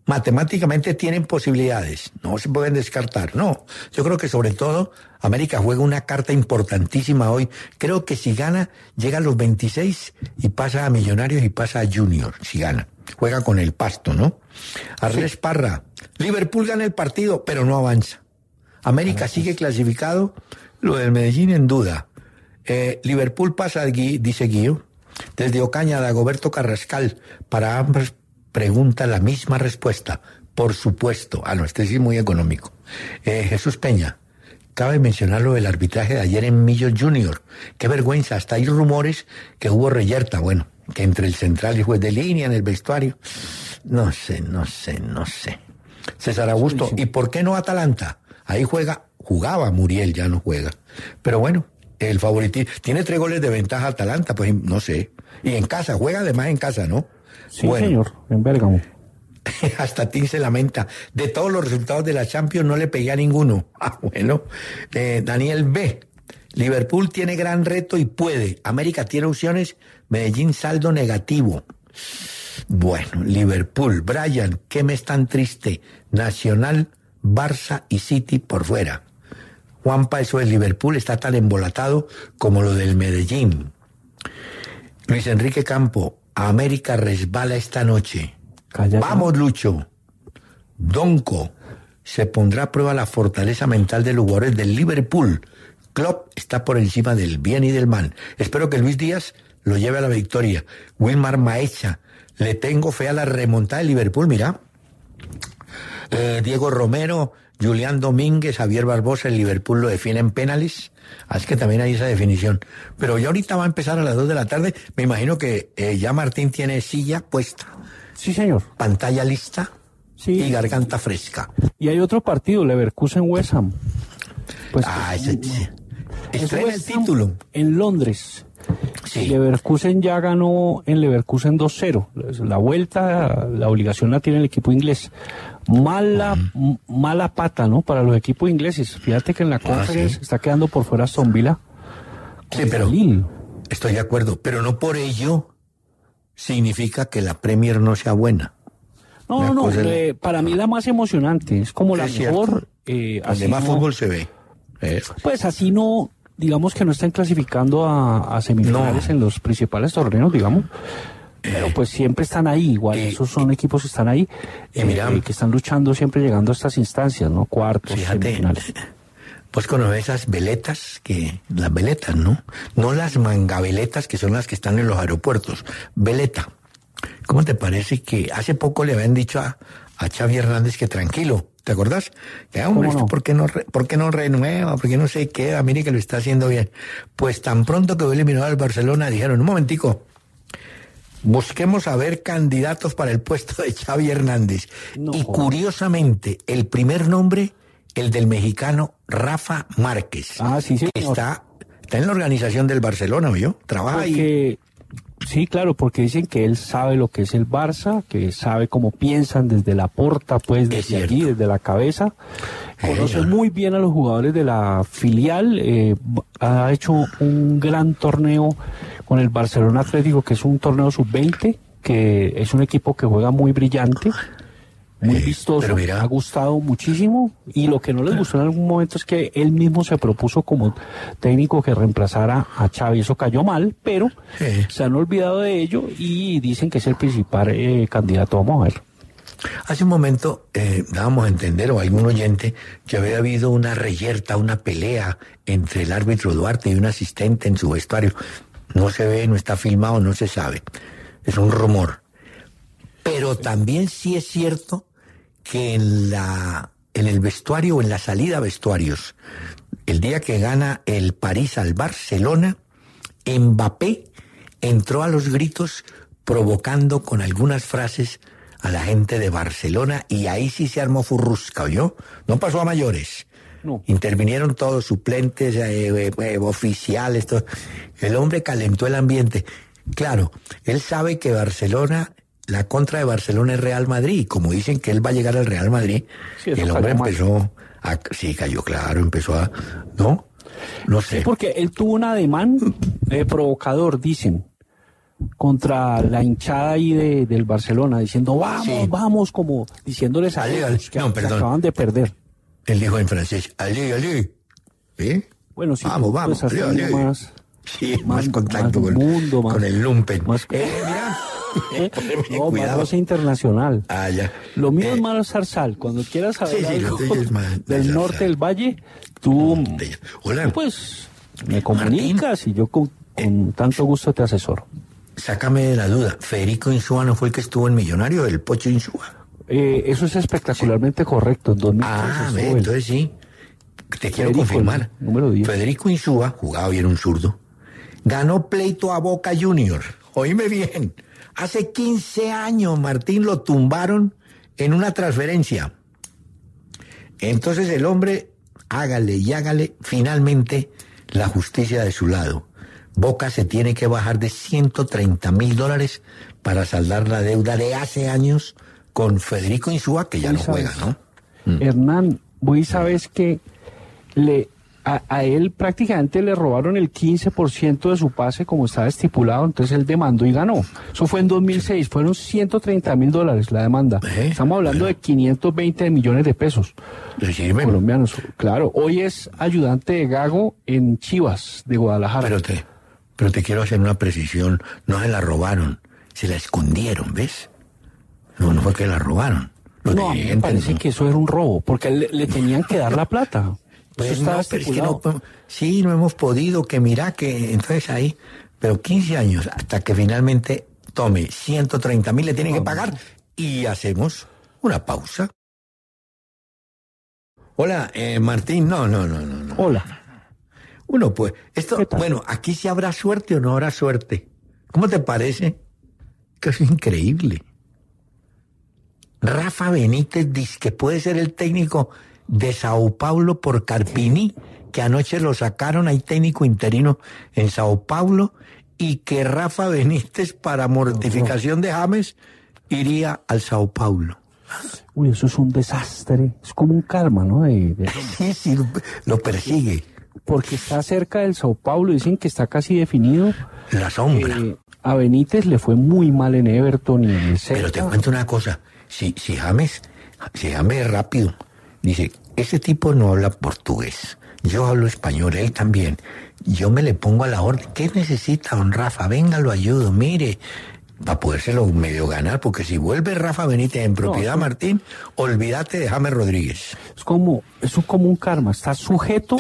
matemáticamente tienen posibilidades, no se pueden descartar, no. Yo creo que sobre todo América juega una carta importantísima hoy. Creo que si gana, llega a los veintiséis y pasa a Millonarios y pasa a Junior, si gana. Juega con el Pasto, ¿no? Arles sí. Parra, Liverpool gana el partido, pero no avanza. América sigue clasificado, lo del Medellín en duda. Eh, Liverpool pasa, dice Guillo, desde Ocaña, Dagoberto Carrascal, para ambas preguntas la misma respuesta, por supuesto. Ah, no, este sí es muy económico. Eh, Jesús Peña, cabe mencionar lo del arbitraje de ayer en Millos Junior. Qué vergüenza, hasta hay rumores que hubo reyerta, bueno, que entre el central y el juez de línea en el vestuario. No sé, no sé, no sé. César Augusto, sí, sí. ¿Y por qué no Atalanta? Ahí juega, jugaba Muriel, ya no juega. Pero bueno, el favoritismo. Tiene tres goles de ventaja Atalanta, pues no sé. Y en casa, juega además en casa, ¿no? Sí, bueno, señor, en Bérgamo. Hasta Tim se lamenta. De todos los resultados de la Champions no le pegué a ninguno. Ah, bueno. Eh, Daniel B. Liverpool tiene gran reto y puede. América tiene opciones. Medellín saldo negativo. Bueno, Liverpool. Brian, ¿qué mes tan triste? Nacional, Barça y City por fuera. Juanpa, eso del Liverpool está tan embolatado como lo del Medellín. Luis Enrique Campo, América resbala esta noche. Cállate. Vamos, Lucho. Donco, se pondrá a prueba la fortaleza mental de los jugadores del Liverpool. Klopp está por encima del bien y del mal. Espero que Luis Díaz lo lleve a la victoria. Wilmar Maecha, le tengo fe a la remontada de Liverpool, mira. Eh, Diego Romero, Julián Domínguez, Javier Barbosa, el Liverpool lo define en penales. Así que también hay esa definición. Pero ya ahorita va a empezar a las dos de la tarde. Me imagino que eh, ya Martín tiene silla puesta. Sí, señor. Pantalla lista. Sí. Y garganta fresca. Y hay otro partido, Leverkusen-West Ham. Pues, ah, ese... Sí. Estrena el título. En Londres. Sí. Leverkusen ya ganó en Leverkusen dos cero. La vuelta, la obligación la tiene el equipo inglés. Mala, uh-huh. mala pata, ¿no? Para los equipos ingleses. Fíjate que en la Conference ah, sí. está quedando por fuera Aston Villa. Sí, pero Lille. Estoy de acuerdo, pero no por ello significa que la Premier no sea buena. No, no, no. Eh, la... Para mí la más emocionante. Es como la es mejor. Eh, Donde más no... fútbol se ve. Eh. Pues así no, digamos que no están clasificando a, a semifinales no. en los principales torneos, digamos. Pero pues siempre están ahí, igual, eh, esos son eh, equipos que están ahí, eh, mira, eh, que están luchando siempre llegando a estas instancias, ¿no? Cuartos, fíjate, semifinales. Pues conoces esas veletas, que las veletas, ¿no? No las mangaveletas que son las que están en los aeropuertos. Veleta. ¿Cómo te parece que hace poco le habían dicho a, a Xavi Hernández que tranquilo? ¿Te acordás? Que, hombre, ¿esto no? ¿por qué no, por qué no renueva? ¿Por qué no se queda? Mire que lo está haciendo bien. Pues tan pronto que fue eliminado al Barcelona, dijeron, un momentico, busquemos a ver candidatos para el puesto de Xavi Hernández. No. Y curiosamente, el primer nombre, el del mexicano Rafa Márquez. Ah, sí, sí. Está, está en la organización del Barcelona, ¿oyó? Trabaja Porque... ahí. Sí, claro, porque dicen que él sabe lo que es el Barça, que sabe cómo piensan desde la porta, pues desde allí, desde la cabeza. Conoce eh, muy bien a los jugadores de la filial, eh, ha hecho un gran torneo con el Barcelona Atlético, que es un torneo sub veinte, que es un equipo que juega muy brillante, muy vistoso, mira, ha gustado muchísimo, y lo que no les gustó en algún momento es que él mismo se propuso como técnico que reemplazara a Xavi. Eso cayó mal, pero sí. se han olvidado de ello y dicen que es el principal eh, candidato. Vamos a ver. Hace un momento eh, dábamos a entender, o algún oyente, que había habido una reyerta, una pelea entre el árbitro Duarte y un asistente en su vestuario. No se ve, no está filmado, no se sabe. Es un rumor. Pero también sí es cierto que en la en el vestuario o en la salida a vestuarios, el día que gana el París al Barcelona, Mbappé entró a los gritos provocando con algunas frases a la gente de Barcelona, y ahí sí se armó furrusca, ¿oyó? No pasó a mayores. No. Intervinieron todos, suplentes, eh, eh, oficiales, todo. El hombre calentó el ambiente. Claro, él sabe que Barcelona... La contra de Barcelona es Real Madrid, y como dicen que él va a llegar al Real Madrid, sí, el hombre empezó a... Sí, cayó, claro, empezó a... ¿No? No sé. Sí, porque él tuvo un ademán eh, provocador, dicen. contra la hinchada ahí de, del Barcelona, diciendo vamos, sí. vamos, como diciéndoles a ellos que, no, que acaban de perder. Él dijo en francés, allez, allez. ¿Eh? Bueno, sí, vamos, vamos, pues, allez, allez. Más, sí, más, más contacto más con, mundo, más, con el lumpen. Más, eh, mira. ¿Eh? No, más internacional. Ah, ya. Lo mío eh, es más zarzal. Cuando quieras saber sí, sí, algo es más, del más norte del valle, tú, Hola. tú pues me comunicas Martín, y yo con, con eh, tanto gusto te asesoro. Sácame de la duda. ¿Federico Insúa no fue el que estuvo en Millonario, el Pocho Insúa? Eh, eso es espectacularmente sí. correcto. En dos mil tres ah, ve, entonces sí. Te quiero Federico, confirmar. Número diez. Federico Insúa, jugaba bien un zurdo, ganó pleito a Boca Junior. Oíme bien. Hace quince años, Martín, lo tumbaron en una transferencia. Entonces el hombre, hágale y hágale, finalmente la justicia de su lado. Boca se tiene que bajar de ciento treinta mil dólares para saldar la deuda de hace años con Federico Insúa, que ya no juega, ¿no? Mm. Hernán, vos sabes que le... A, a él prácticamente le robaron el quince por ciento de su pase como estaba estipulado, entonces él demandó y ganó. Eso fue en dos mil seis, fueron ciento treinta mil dólares la demanda. ¿Eh? Estamos hablando ¿Eh? de quinientos veinte millones de pesos Decime. colombianos. Claro, hoy es ayudante de Gago en Chivas de Guadalajara. Pero te, pero te quiero hacer una precisión, no se la robaron, se la escondieron, ¿ves? No, no fue que la robaron. Los no, me parece no. que eso era un robo, porque le, le tenían que dar la plata. Pues no, pero es que no, sí, no hemos podido, que mira que entonces ahí, pero quince años hasta que finalmente tome ciento treinta mil le tienen que pagar y hacemos una pausa. Hola, eh, Martín, no, no, no, no, no. Hola. Uno pues, esto, bueno, aquí sí habrá suerte o no habrá suerte. ¿Cómo te parece? Que es increíble. Rafa Benítez dice que puede ser el técnico de Sao Paulo por Carpini, que anoche lo sacaron, hay técnico interino en Sao Paulo, y que Rafa Benítez, para mortificación de James, iría al Sao Paulo. Uy, eso es un desastre, es como un karma, ¿no? De, de... Sí, sí, lo persigue. Porque está cerca del Sao Paulo, dicen que está casi definido. La sombra. Eh, a Benítez le fue muy mal en Everton y en el Celta. Pero te cuento una cosa, si, si James, si James es rápido, dice, ese tipo no habla portugués, yo hablo español, él también, yo me le pongo a la orden, ¿qué necesita don Rafa? Venga, lo ayudo, mire, para podérselo medio ganar, porque si vuelve Rafa Benítez en propiedad, no, Martín, olvídate de James Rodríguez. Es como, es como un karma, está sujeto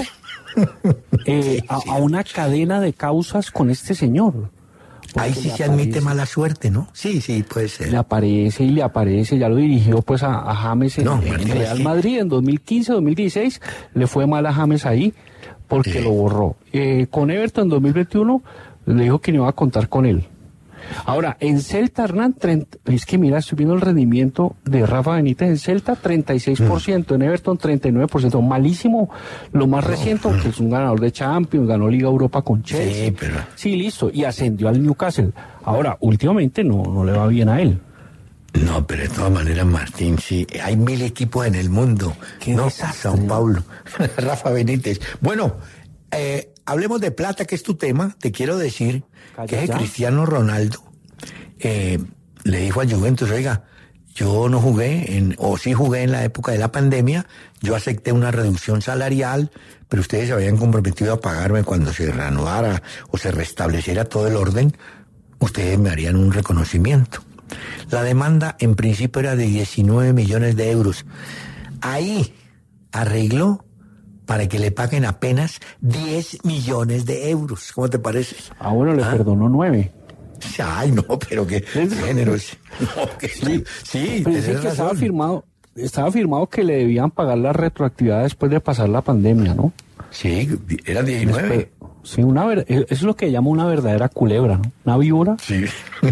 eh, a, a una cadena de causas con este señor. Ahí sí se admite mala suerte, ¿no? Sí, sí, puede ser. Le aparece y le aparece, ya lo dirigió pues a, a James en, no, en Martín, Real sí. Madrid en dos mil quince, dos mil dieciséis, le fue mal a James ahí porque sí. lo borró. Eh, con Everton en dos mil veintiuno le dijo que no iba a contar con él. Ahora, en Celta, Hernán, treinta, es que mira, estoy viendo el rendimiento de Rafa Benítez en Celta, treinta y seis por ciento, mm. en Everton treinta y nueve por ciento, malísimo, lo más no, reciente, no. que es un ganador de Champions, ganó Liga Europa con Chelsea. Sí, pero... sí, listo, y ascendió al Newcastle. Ahora, últimamente no, no le va bien a él. No, pero de todas maneras, Martín, sí, hay mil equipos en el mundo. Qué no, desastre. Sao Paulo, Rafa Benítez. Bueno, eh, hablemos de plata, que es tu tema, te quiero decir que es Cristiano Ronaldo. Eh, le dijo al Juventus, oiga, yo no jugué, en, o sí jugué en la época de la pandemia, yo acepté una reducción salarial, pero ustedes se habían comprometido a pagarme cuando se reanudara o se restableciera todo el orden, ustedes me harían un reconocimiento. La demanda en principio era de diecinueve millones de euros. Ahí arregló para que le paguen apenas diez millones de euros. ¿Cómo te parece? Ah, bueno, le ¿Ah? perdonó nueve. Ay, no, pero qué géneros. No, que, sí, sí, pensé que estaba firmado, estaba firmado que le debían pagar la retroactividad después de pasar la pandemia, ¿no? Sí, era diecinueve. Sí, una ver, eso es lo que llama una verdadera culebra, ¿no? Una víbora. Sí.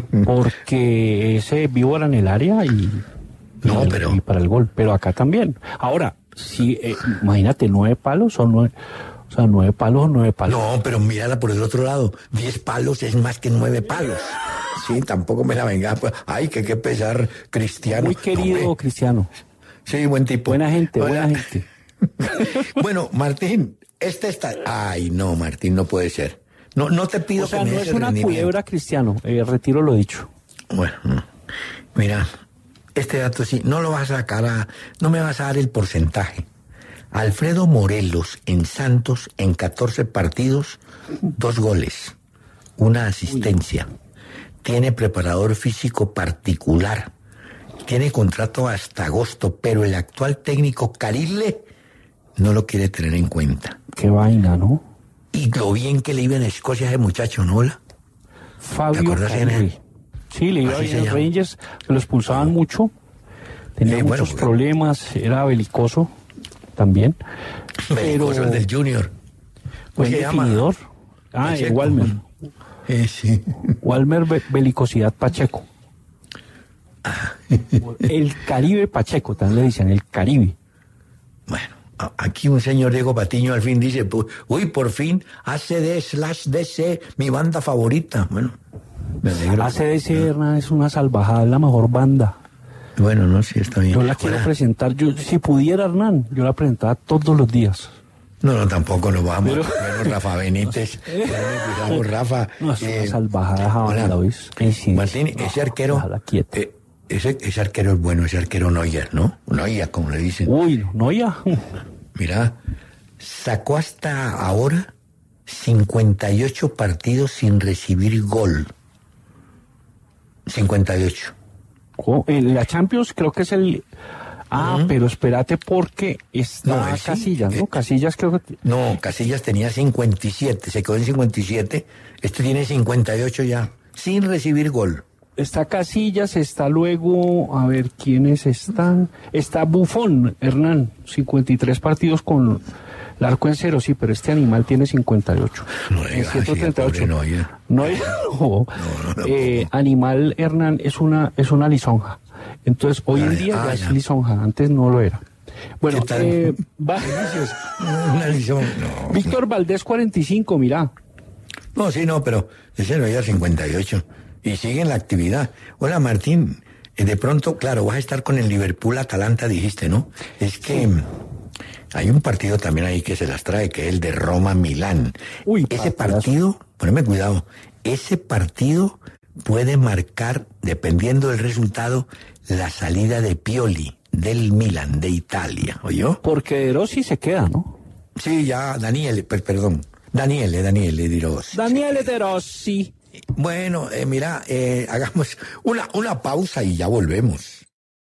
Porque ese víbora en el área y, no, y, pero... y para el gol, pero acá también. Ahora, sí, eh, imagínate, nueve palos son nueve, o sea, nueve palos o nueve palos. No, pero mírala por el otro lado, diez palos es más que nueve palos. Sí, tampoco me la venga, pues, ay, que qué pesar, Cristiano. Muy querido no, Cristiano. Sí, buen tipo. Buena gente, Hola. buena gente. Bueno, Martín, este está... Ay, no, Martín, no puede ser. No, no te pido o sea, que me no des es el una rendimiento. culebra, Cristiano. Eh, retiro lo dicho. Bueno, no. Mira, este dato sí, no lo vas a sacar a, no me vas a dar el porcentaje. Alfredo Morelos en Santos en catorce partidos, dos goles, una asistencia. Tiene preparador físico particular. Tiene contrato hasta agosto, pero el actual técnico Carile no lo quiere tener en cuenta. Qué vaina, ¿no? Y lo bien que le iba en Escocia a ese muchacho, ¿no? ¿La? Fabio acordás quién Carilli. es? Sí, le iba Así bien se en llama. Rangers, que lo expulsaban mucho. Tenía Sí, bueno, muchos porque- problemas, era belicoso también. Belicoso, Pero el del Junior. ¿Cómo buen se llama? definidor. Ah, el Pacheco. Walmer. Eh, sí. Walmer Be- Belicosidad Pacheco. El Caribe Pacheco, también le dicen, el Caribe. Bueno, a- aquí un señor Diego Patiño al fin dice, pu- uy, por fin, A C D slash D C, mi banda favorita. Bueno, me alegro. A C D C, Hernán, es una salvajada, es la mejor banda. Bueno, no, sí, está bien. Yo la quiero Hola. presentar, yo, si pudiera, Hernán, yo la presentaba todos los días. No, no, tampoco nos vamos. Pero- Bueno, Rafa Benítez. Cuidado, Rafa. No, es una Eh, salvajada esa hola. banda, ¿oís? Sí, sí. Martín, No, ese arquero, déjala quieta. eh, ese, ese arquero es bueno, ese arquero Neuer, ¿no? Neuer, como le dicen. Uy, no, no ya. Mira, sacó hasta ahora cincuenta y ocho partidos sin recibir gol. cincuenta y ocho. Co- En la Champions creo que es el... Ah, pero espérate porque está No, él sí. Casillas, ¿no? Eh, Casillas creo que... No, Casillas tenía cincuenta y siete, se quedó en cincuenta y siete. Este tiene cincuenta y ocho ya, sin recibir gol. Está Casillas, está luego, a ver, ¿quiénes están? Está Buffon, Hernán, cincuenta y tres partidos con el arco en cero, sí, pero este animal tiene cincuenta y ocho. No En digas así, ciento treinta y ocho. pobre Neuer. No, no, no, no, eh, animal, Hernán, es una, es una lisonja. Entonces, hoy en Ay, día ah, ya es ya. lisonja, antes no lo era. Bueno, ¿Qué tal? eh, va- Una lesión, no. Víctor Valdés, cuarenta y cinco, mira. No, sí, no, pero ese no ya cincuenta y ocho. Y sigue en la actividad. Hola, Martín. eh, De pronto, claro, vas a estar con el Liverpool-Atalanta, dijiste, ¿no? Es que mm, hay un partido también ahí que se las trae, que es el de Roma-Milán. Uy, Ese partidazo. partido, poneme cuidado, ese partido puede marcar, dependiendo del resultado, la salida de Pioli, del Milan, de Italia, ¿oyó? Porque De Rossi se queda, ¿no? Sí, ya, Daniel, per- perdón. Daniele, Daniele, diros. Daniele De Rossi. Bueno, eh, mira, eh, hagamos una, una pausa y ya volvemos.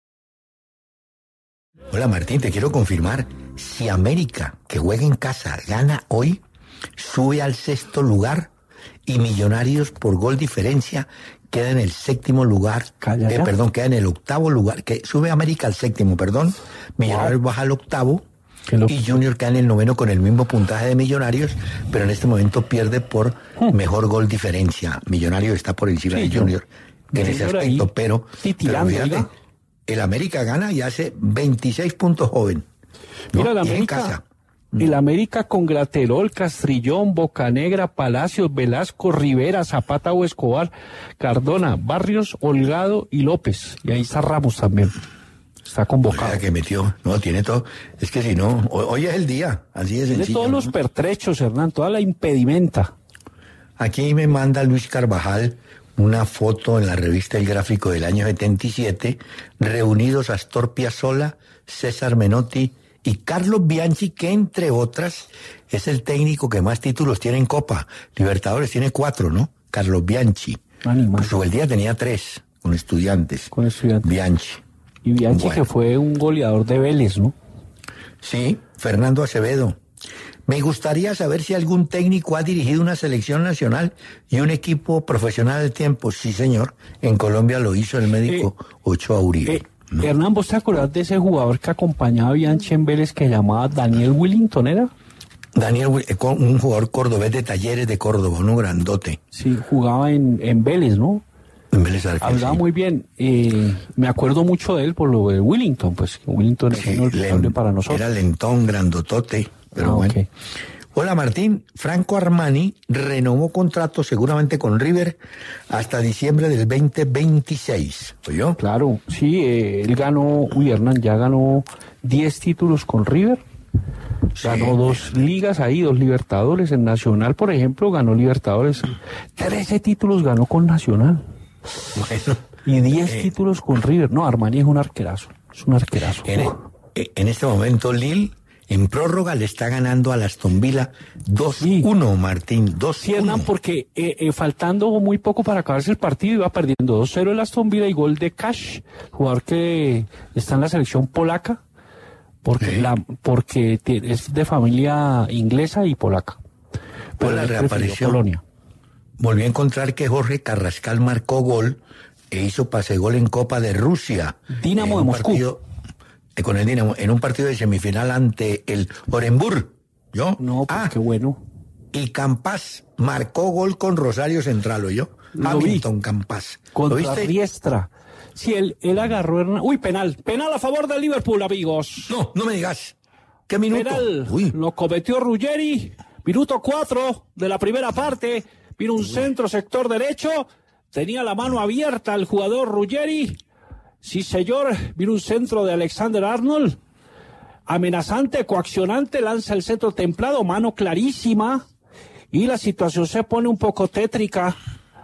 Hola Martín, te quiero confirmar, si América, que juega en casa, gana hoy, sube al sexto lugar y Millonarios por gol diferencia queda en el séptimo lugar, Calla eh, ya. perdón, queda en el octavo lugar, que sube América al séptimo, perdón, Millonarios baja al octavo Qué loco. y Junior queda en el noveno con el mismo puntaje de Millonarios, pero en este momento pierde por mejor gol diferencia. Millonarios está por encima Sí, de yo- Junior en ese Junior ahí aspecto, pero, pero titilando, fíjate, oiga. el América gana y hace veintiséis puntos joven. ¿no? Mira, la Y en América, casa. el América con Graterol, Castrillón, Bocanegra, Palacios, Velasco, Rivera, Zapata o Escobar, Cardona, Barrios, Holgado y López. Y ahí está Ramos también. Está convocado. Oiga, que metió, no, tiene todo. Es que si no, hoy, hoy es el día, así de Tiene sencillo. todos los ¿no? pertrechos, Hernán, toda la impedimenta. Aquí me manda Luis Carvajal una foto en la revista El Gráfico del año setenta y siete, reunidos Astor Piazzolla, César Menotti y Carlos Bianchi, que entre otras es el técnico que más títulos tiene en Copa. Libertadores tiene cuatro, ¿no? Carlos Bianchi. Animal. Su día tenía tres con Estudiantes. Con Estudiantes. Bianchi. Y Bianchi, Bueno. que fue un goleador de Vélez, ¿no? Sí, Fernando Acevedo. Me gustaría saber si algún técnico ha dirigido una selección nacional y un equipo profesional al tiempo. Sí, señor. En Colombia lo hizo el médico Ochoa Uribe. Eh, Hernán, ¿vos te acordás de ese jugador que acompañaba a Bianchi en Vélez que llamaba Daniel Willington, era? Daniel, Wi- eh, con- un jugador cordobés de Talleres de Córdoba, uno grandote. Sí, jugaba en, en Vélez, ¿no? En Vélez Arfiel, Hablaba sí. muy bien. Eh, me acuerdo mucho de él por lo de Willington, pues Willington es Sí, inolvidable len- para nosotros. Era lentón, grandotote, pero Ah, bueno. ok. Hola Martín, Franco Armani renovó contrato seguramente con River hasta diciembre del veinte veintiséis. ¿Oyó? Claro, sí, eh, él ganó, uy, Hernán, ya ganó diez títulos con River. Ganó Sí. dos ligas ahí, dos Libertadores. En Nacional, por ejemplo, ganó Libertadores. trece títulos ganó con Nacional. Bueno, Y diez eh, títulos con River. No, Armani es un arquerazo. Es un arquerazo. en, en este momento Lille, en prórroga, le está ganando a Aston Villa dos uno, Martín, dos Sí, Hernán, uno. porque eh, eh, faltando muy poco para acabarse el partido, iba perdiendo dos cero el Aston Villa y gol de Cash, jugador que está en la selección polaca, porque, Sí. la, porque tie- es de familia inglesa y polaca. Pero Hola, él prefirió reapareció. Polonia. Volví a encontrar que Jorge Carrascal marcó gol e hizo pase gol en Copa de Rusia. Dinamo En de un Moscú. partido- eh, con el Dinamo, en un partido de semifinal ante el Orenburg. ¿Yo? No, pues ah, qué bueno. y Campas marcó gol con Rosario Central, ¿oyó? Lo vi. Hamilton Campas. ¿Lo Contra viste? Riestra. Sí, él, él agarró... Hernán- Uy, penal. Penal a favor del Liverpool, amigos. No, no me digas. ¿Qué minuto? Penal. Uy, Lo cometió Ruggeri. Minuto cuatro de la primera parte. Vino un centro, sector derecho. Tenía la mano abierta el jugador Ruggeri. Sí, señor. Vino un centro de Alexander Arnold. Amenazante, coaccionante. Lanza el centro templado. Mano clarísima. Y la situación se pone un poco tétrica,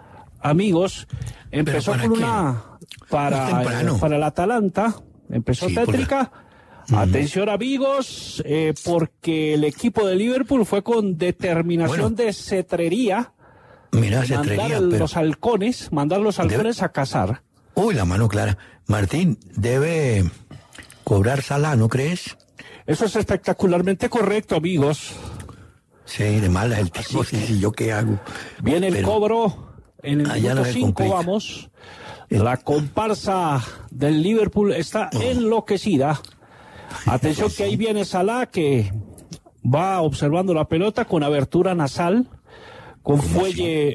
amigos. Empezó ¿para con qué? una... Para, Es temprano. para el Atalanta. Empezó Sí, por la- tétrica. Atención, amigos, eh, porque el equipo de Liverpool fue con determinación Bueno. de cetrería, mira, de se mandar atrevería, el- pero... los halcones, mandar los halcones a cazar. Uy, la mano clara. Martín, debe cobrar Salah, ¿no crees? Eso es espectacularmente correcto, amigos. Sí, de mala el tipo, sí, sí, ¿yo qué hago? Viene el Pero- cobro en el Ah, ya minuto no se cinco, complica. vamos. La comparsa del Liverpool está Oh. enloquecida. Atención que ahí viene Salah, que va observando la pelota con abertura nasal, con fuelle,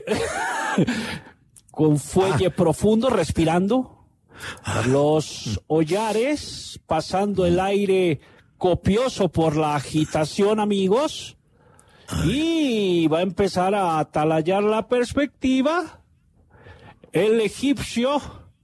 con fuelle profundo, respirando. Los hollares pasando el aire copioso por la agitación, amigos. Y va a empezar a atalayar la perspectiva el egipcio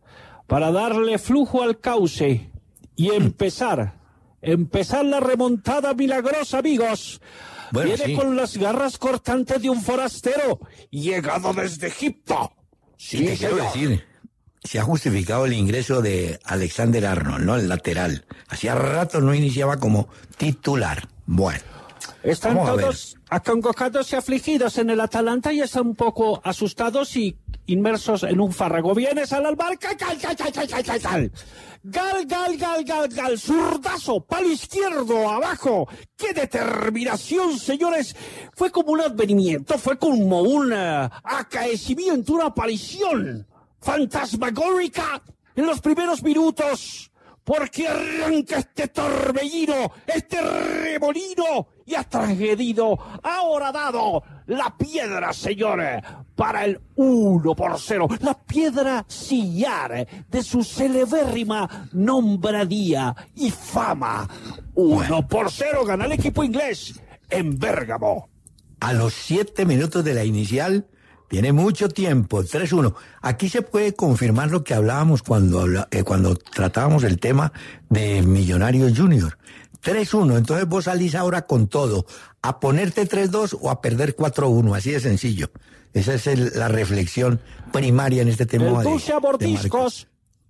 para darle flujo al cauce y empezar, empezar la remontada milagrosa, amigos. Bueno, Viene sí. con las garras cortantes de un forastero llegado desde Egipto. Sí, te quiero decir, se ha justificado el ingreso de Alexander Arnold, ¿no? El lateral. Hacía rato no iniciaba como titular. Bueno, Están Vamos a ver. todos acongojados y afligidos en el Atalanta y están un poco asustados y inmersos en un fárrago. Vienes al albarca, gal, gal, gal, gal, gal, gal, gal. Gal, gal, gal, gal, gal, zurdazo, palo izquierdo, abajo. ¡Qué determinación, señores! Fue como un advenimiento, fue como un eh, acaecimiento, una aparición fantasmagórica en los primeros minutos. Porque arranca este torbellino, este remolino, y ha tragedido, ahora dado la piedra, señores, para el uno por cero. La piedra sillar de su celebérrima nombradía y fama. uno por cero gana el equipo inglés en Bérgamo. a los siete minutos de la inicial, tiene mucho tiempo, tres uno. Aquí se puede confirmar lo que hablábamos cuando, habla, eh, cuando tratábamos el tema de Millonarios Junior. tres uno, entonces vos salís ahora con todo, a ponerte tres dos o a perder cuatro uno, así de sencillo. Esa es el- la reflexión primaria en este tema. El de- dulce a de mordiscos.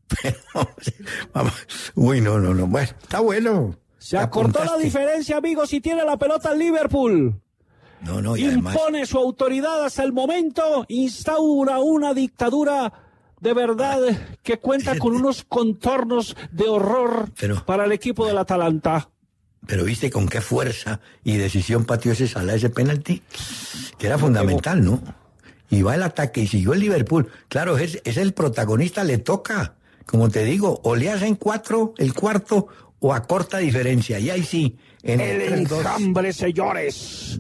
Marcos. Vamos. Uy, no, no, no, bueno, está bueno. Se Te acortó la apuntaste. diferencia, amigos, y tiene la pelota el Liverpool. No, no, y además... Impone su autoridad hasta el momento, instaura una dictadura de verdad que cuenta con unos contornos de horror Pero- para el equipo del Atalanta. Pero viste con qué fuerza y decisión pateó ese Salah ese penalti, que era fundamental, ¿no? Y va el ataque y siguió el Liverpool. Claro, es, es el protagonista, le toca, como te digo, o le hacen cuatro, el cuarto, o a corta diferencia. Y ahí sí, en el, El tres dos. enjambre, señores.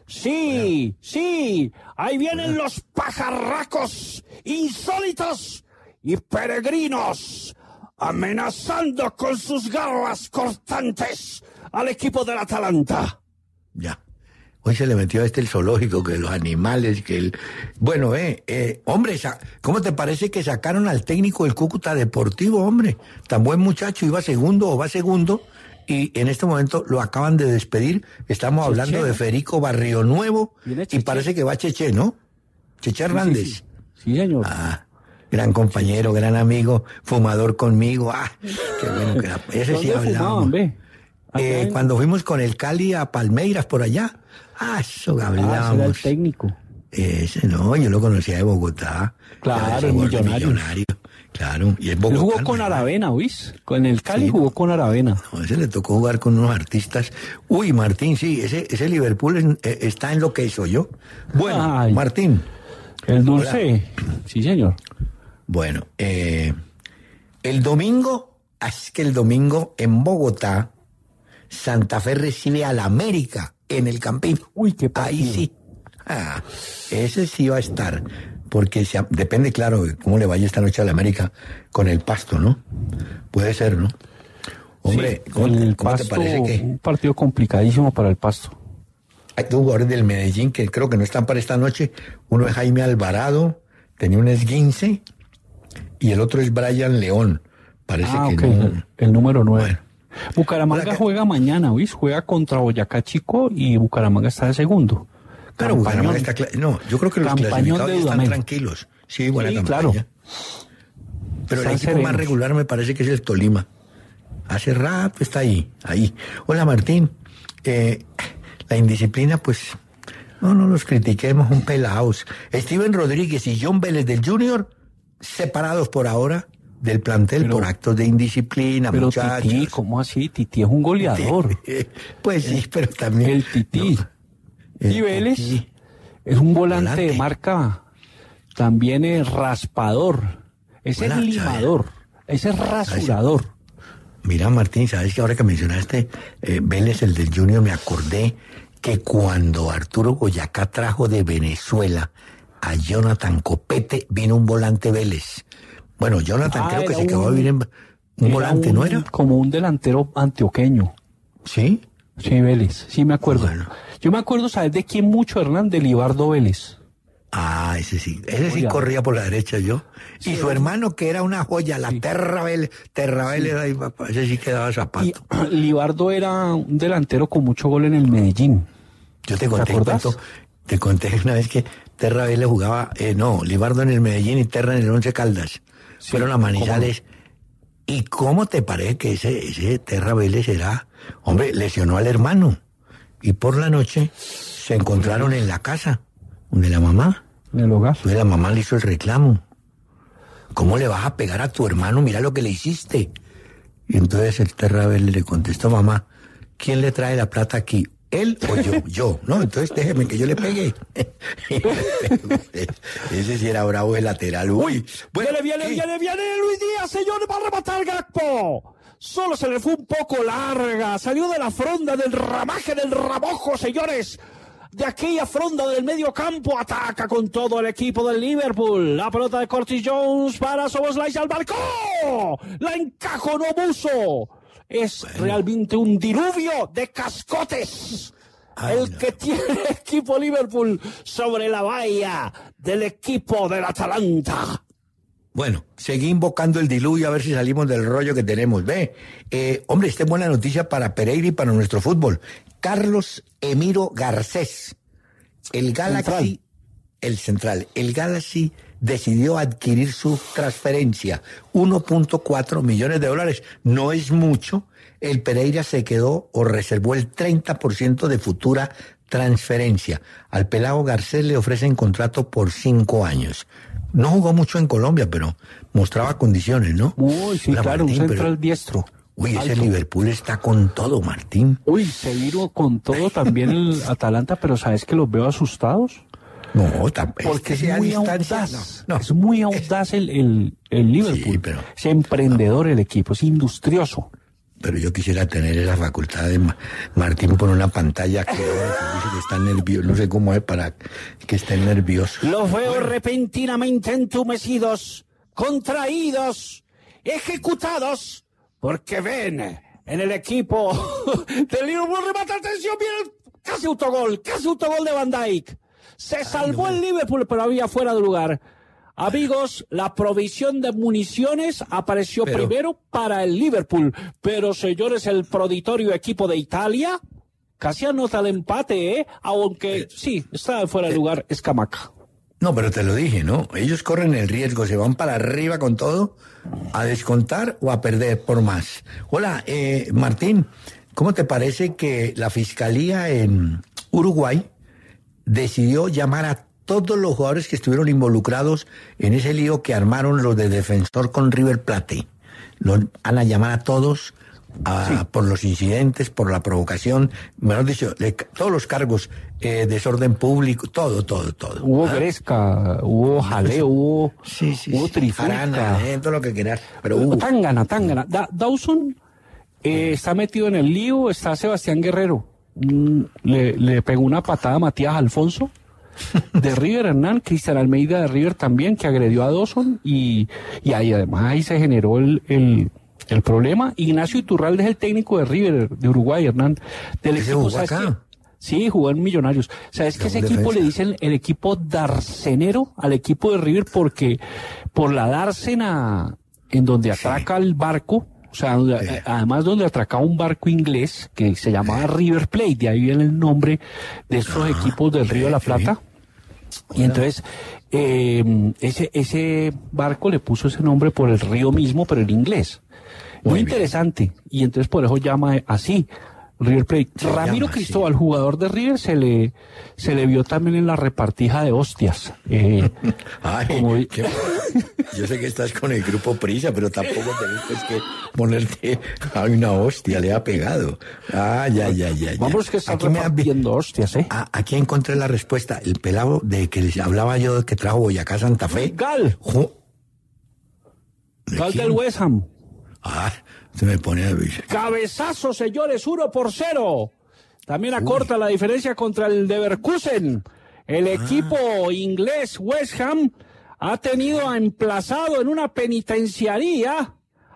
Sí, sí, ahí vienen los pajarracos insólitos y peregrinos, amenazando con sus garras cortantes al equipo del Atalanta. Ya. Hoy se le metió a este el zoológico, que los animales, que el... Bueno, eh, eh, hombre, sa- ¿cómo te parece que sacaron al técnico del Cúcuta Deportivo, hombre? Tan buen muchacho, iba segundo o va segundo, y en este momento lo acaban de despedir. Estamos Cheche. hablando de Federico Barrionuevo y parece que va Cheche, ¿no? Cheche Hernández. Sí, sí, sí. sí señor. Ah, gran compañero, gran amigo, fumador conmigo. Ah, qué bueno que era. Ese sí hablábamos. Eh, cuando fuimos con el Cali a Palmeiras por allá. Ah, eso hablábamos. Ah, era el técnico. Ese no, yo lo conocía de Bogotá. Claro, el millonario. millonario. Claro, y es Bogotá. Él jugó con Aravena, ¿oís? Con el Cali sí. jugó con Aravena. No, ese le tocó jugar con unos artistas. Uy, Martín, sí, ese, ese Liverpool es, eh, está en lo que hizo yo. Bueno, Ay, Martín. El dulce. Hola. Sí, señor. Bueno, eh, el domingo, es que el domingo en Bogotá, Santa Fe recibe al América en el Campín. Uy, qué partido. Ahí sí. Ah, ese sí va a estar, porque se, depende, claro, de cómo le vaya esta noche a la América con el Pasto, ¿no? Puede ser, ¿no? Hombre, sí, ¿cómo, el ¿cómo Pasto, te parece que...? Un partido complicadísimo para el Pasto. Hay dos jugadores del Medellín que creo que no están para esta noche. Uno es Jaime Alvarado, tenía un esguince, y el otro es Brian León. Parece ah, que okay. no... El, el número nueve. Bueno. Bucaramanga que... juega mañana, ¿oís? Juega contra Boyacá Chico y Bucaramanga está de segundo. Pero Bucaramanga está cla- no, yo creo que los clasificados ya están tranquilos. Sí, buena sí, campaña. Claro. Pero San el equipo serenos. Más regular me parece que es el Tolima. Hace rato está ahí, ahí. Hola Martín, eh, la indisciplina pues, no, no los critiquemos, un pelados. Steven Rodríguez y John Vélez del Junior, separados por ahora del plantel pero, por actos de indisciplina, pero muchachos. Tití, ¿cómo así? Tití es un goleador. Pues sí, pero también... El Tití. No. Y Vélez sí. es un volante, volante de marca, también es raspador, es Buena, el limador, ¿sabes? Es el rasurador. ¿Sabes? Mira Martín, sabes que ahora que mencionaste eh, Vélez, el del Junior, me acordé que cuando Arturo Boyacá trajo de Venezuela a Jonathan Copete, vino un volante Vélez. Bueno, Jonathan ah, creo que se un, quedó a vivir en un volante, un, ¿no era? Como un delantero antioqueño. ¿Sí? Sí, Vélez, sí me acuerdo. Bueno. Yo me acuerdo, ¿sabes de quién mucho, Hernán? De Libardo Vélez. Ah, ese sí. Ese sí Oiga. corría por la derecha yo. Sí, y su hermano, que era una joya, la sí. Terra Vélez. Terra Vélez, sí. ahí, papá, ese sí quedaba zapato. Y Libardo era un delantero con mucho gol en el Medellín. Yo te conté, ¿te, cuento, te conté una vez que Terra Vélez jugaba, eh, no, Libardo en el Medellín y Terra en el Once Caldas. Sí, fueron a Manizales. ¿Cómo? ¿Y cómo te parece que ese, ese Terra Vélez era? Hombre, lesionó al hermano. Y por la noche se encontraron en la casa de la mamá. En el hogar. Entonces la mamá le hizo el reclamo. ¿Cómo le vas a pegar a tu hermano? Mira lo que le hiciste. Y entonces el Terra Vélez le contestó, mamá, ¿quién le trae la plata aquí? ¿Él o yo? Yo, ¿no? Entonces déjeme que yo le pegue. Ese sí era bravo de lateral. Uy, bueno, viene, viene, ¿qué? viene, viene Luis Díaz, señor, va a rematar Gakpo. Solo se le fue un poco larga, salió de la fronda, del ramaje, del ramojo, señores. De aquella fronda del medio campo, ataca con todo el equipo del Liverpool. La pelota de Curtis Jones para Szoboszlai al balcón. La encajó Nobuso. Es bueno. realmente un diluvio de cascotes. Ay, el no. que tiene el equipo Liverpool sobre la valla del equipo del Atalanta. Bueno, seguí invocando el diluvio a ver si salimos del rollo que tenemos. Ve, eh, hombre, esta es buena noticia para Pereira y para nuestro fútbol. Carlos Emiro Garcés, el Galaxy, central. el central, el Galaxy decidió adquirir su transferencia, uno punto cuatro millones de dólares. No es mucho. El Pereira se quedó o reservó el treinta por ciento de futura transferencia. Al pelado Garcés le ofrecen contrato por cinco años. No jugó mucho en Colombia, pero mostraba condiciones, ¿no? Uy, sí, Hola, claro, Martín, un central pero... diestro. Uy, ese alto. Liverpool está con todo, Martín. Uy, se vino con todo también el Atalanta, pero ¿sabes que los veo asustados? No, tampoco. Porque es muy audaz. No, no. Es muy audaz el, el, el Liverpool. Sí, pero, es emprendedor no. el equipo, es industrioso. Pero yo quisiera tener esa facultad de Martín por una pantalla que está nervioso. No sé cómo es para que esté nervioso. Los veo bueno. repentinamente entumecidos, contraídos, ejecutados, porque ven en el equipo del Liverpool. Remata, atención, viene casi autogol, casi autogol de Van Dijk. Se salvó Ay, no. el Liverpool, pero había fuera de lugar. Amigos, la provisión de municiones apareció Pero- primero para el Liverpool, pero señores, el proditorio equipo de Italia casi anota el empate, ¿eh? Aunque sí, está fuera de lugar Escamaca. No, pero te lo dije, ¿no? Ellos corren el riesgo, se van para arriba con todo, a descontar o a perder por más. Hola, eh, Martín, ¿cómo te parece que la Fiscalía en Uruguay decidió llamar a todos los jugadores que estuvieron involucrados en ese lío que armaron los de Defensor con River Plate? Los van a llamar a todos a- Sí. por los incidentes, por la provocación, mejor dicho, de todos los cargos, eh, desorden público, todo, todo, todo. Hubo ¿Ah? gresca, hubo jaleo, hubo, Sí, sí, hubo sí. trifulca. Jarana, eh, todo lo que quieras. Pero hubo. Tangana, Tangana. Da- Dawson eh, está metido en el lío, está Sebastián Guerrero. Mm, le, le pegó una patada a Matías Alfonso de River, Hernán, Cristian Almeida de River también, que agredió a Dawson y, y ahí además ahí se generó el, el, el problema. Ignacio Iturralde es el técnico de River, de Uruguay, Hernán. Del ¿Ese equipo, jugó ¿sabes acá? qué? Sí, jugó en Millonarios. ¿Sabes que ese Jugó en equipo le defensa. dicen el equipo darcenero al equipo de River porque por la dársena en donde atraca el barco, o sea, donde- Sí. eh, además donde atracaba un barco inglés que se llamaba River Plate, de ahí viene el nombre de estos Ah, equipos del Río de la sí. Plata. Y entonces, eh, ese, ese barco le puso ese nombre por el río mismo, pero en inglés. Muy, Muy bien. interesante. Y entonces por eso llama así, River Plate. Se Ramiro llama así. Cristóbal, jugador de River, se le, se le vio también en la repartija de hostias. Eh, Ay, como- qué- yo sé que estás con el grupo Prisa, pero tampoco tenés pues, que ponerte. Hay una hostia, le ha pegado. Ah, ya, ya, ya. ya. vamos que están Aquí me han vi- repartiendo hostias, ¿eh? Ah, aquí encontré la respuesta. El pelado de que les hablaba yo de que trajo Boyacá Santa Fe. Gal, Ju- ¿De Gal quién? del West Ham. Ah, se me pone a... Cabezazo, señores, uno por cero. También acorta la diferencia contra el Leverkusen. El equipo inglés West Ham ha tenido emplazado en una penitenciaría,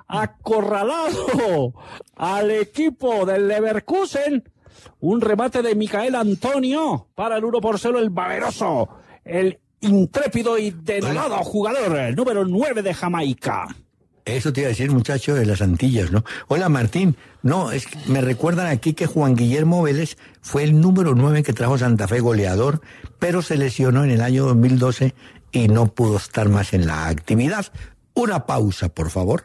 acorralado al equipo del Leverkusen. Un remate de Micael Antonio para el uno por cero, el valeroso, el intrépido y denodado jugador, el número nueve de Jamaica. Eso te iba a decir, muchacho de las Antillas, ¿no? Hola, Martín. No, es que me recuerdan aquí que Juan Guillermo Vélez fue el número nueve que trajo Santa Fe, goleador, pero se lesionó en el año dos mil doce y no pudo estar más en la actividad. Una pausa, por favor.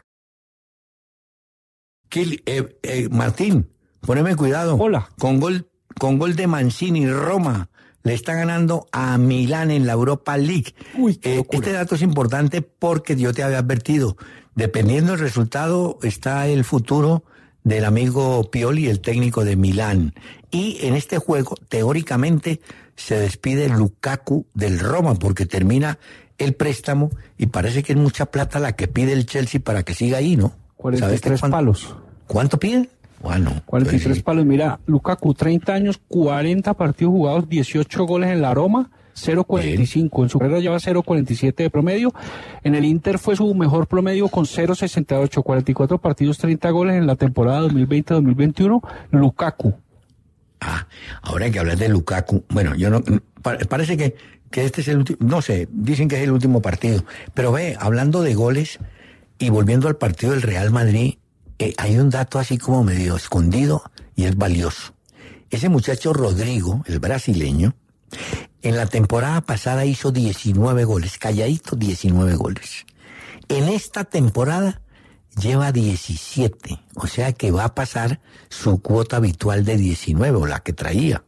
Kil- eh, eh, Martín, poneme cuidado. Hola. Con gol, con gol de Mancini, Roma le está ganando a Milán en la Europa League. Uy, qué Eh, locura. este dato es importante porque yo te había advertido. Dependiendo del resultado está el futuro del amigo Pioli, el técnico de Milán. Y en este juego, teóricamente, se despide Lukaku del Roma porque termina el préstamo y parece que es mucha plata la que pide el Chelsea para que siga ahí, ¿no? cuarenta y ¿Sabes tres cuánto- palos. ¿Cuánto piden? Bueno, cuarenta y tres pues sí. palos. Mira, Lukaku, treinta años, cuarenta partidos jugados, dieciocho goles en la Roma, cero cuarenta y cinco. En su carrera lleva cero cuarenta y siete de promedio. En el Inter fue su mejor promedio con cero sesenta y ocho, cuarenta y cuatro partidos, treinta goles en la temporada dos mil veinte dos mil veintiuno. Lukaku. Ah, ahora que hablas de Lukaku, bueno, yo no, pa- parece que, que este es el último, no sé, dicen que es el último partido, pero ve, hablando de goles y volviendo al partido del Real Madrid, eh, hay un dato así como medio escondido y es valioso. Ese muchacho Rodrigo, el brasileño, en la temporada pasada hizo diecinueve goles, calladito diecinueve goles. En esta temporada lleva diecisiete, o sea que va a pasar su cuota habitual de diecinueve, o la que traía.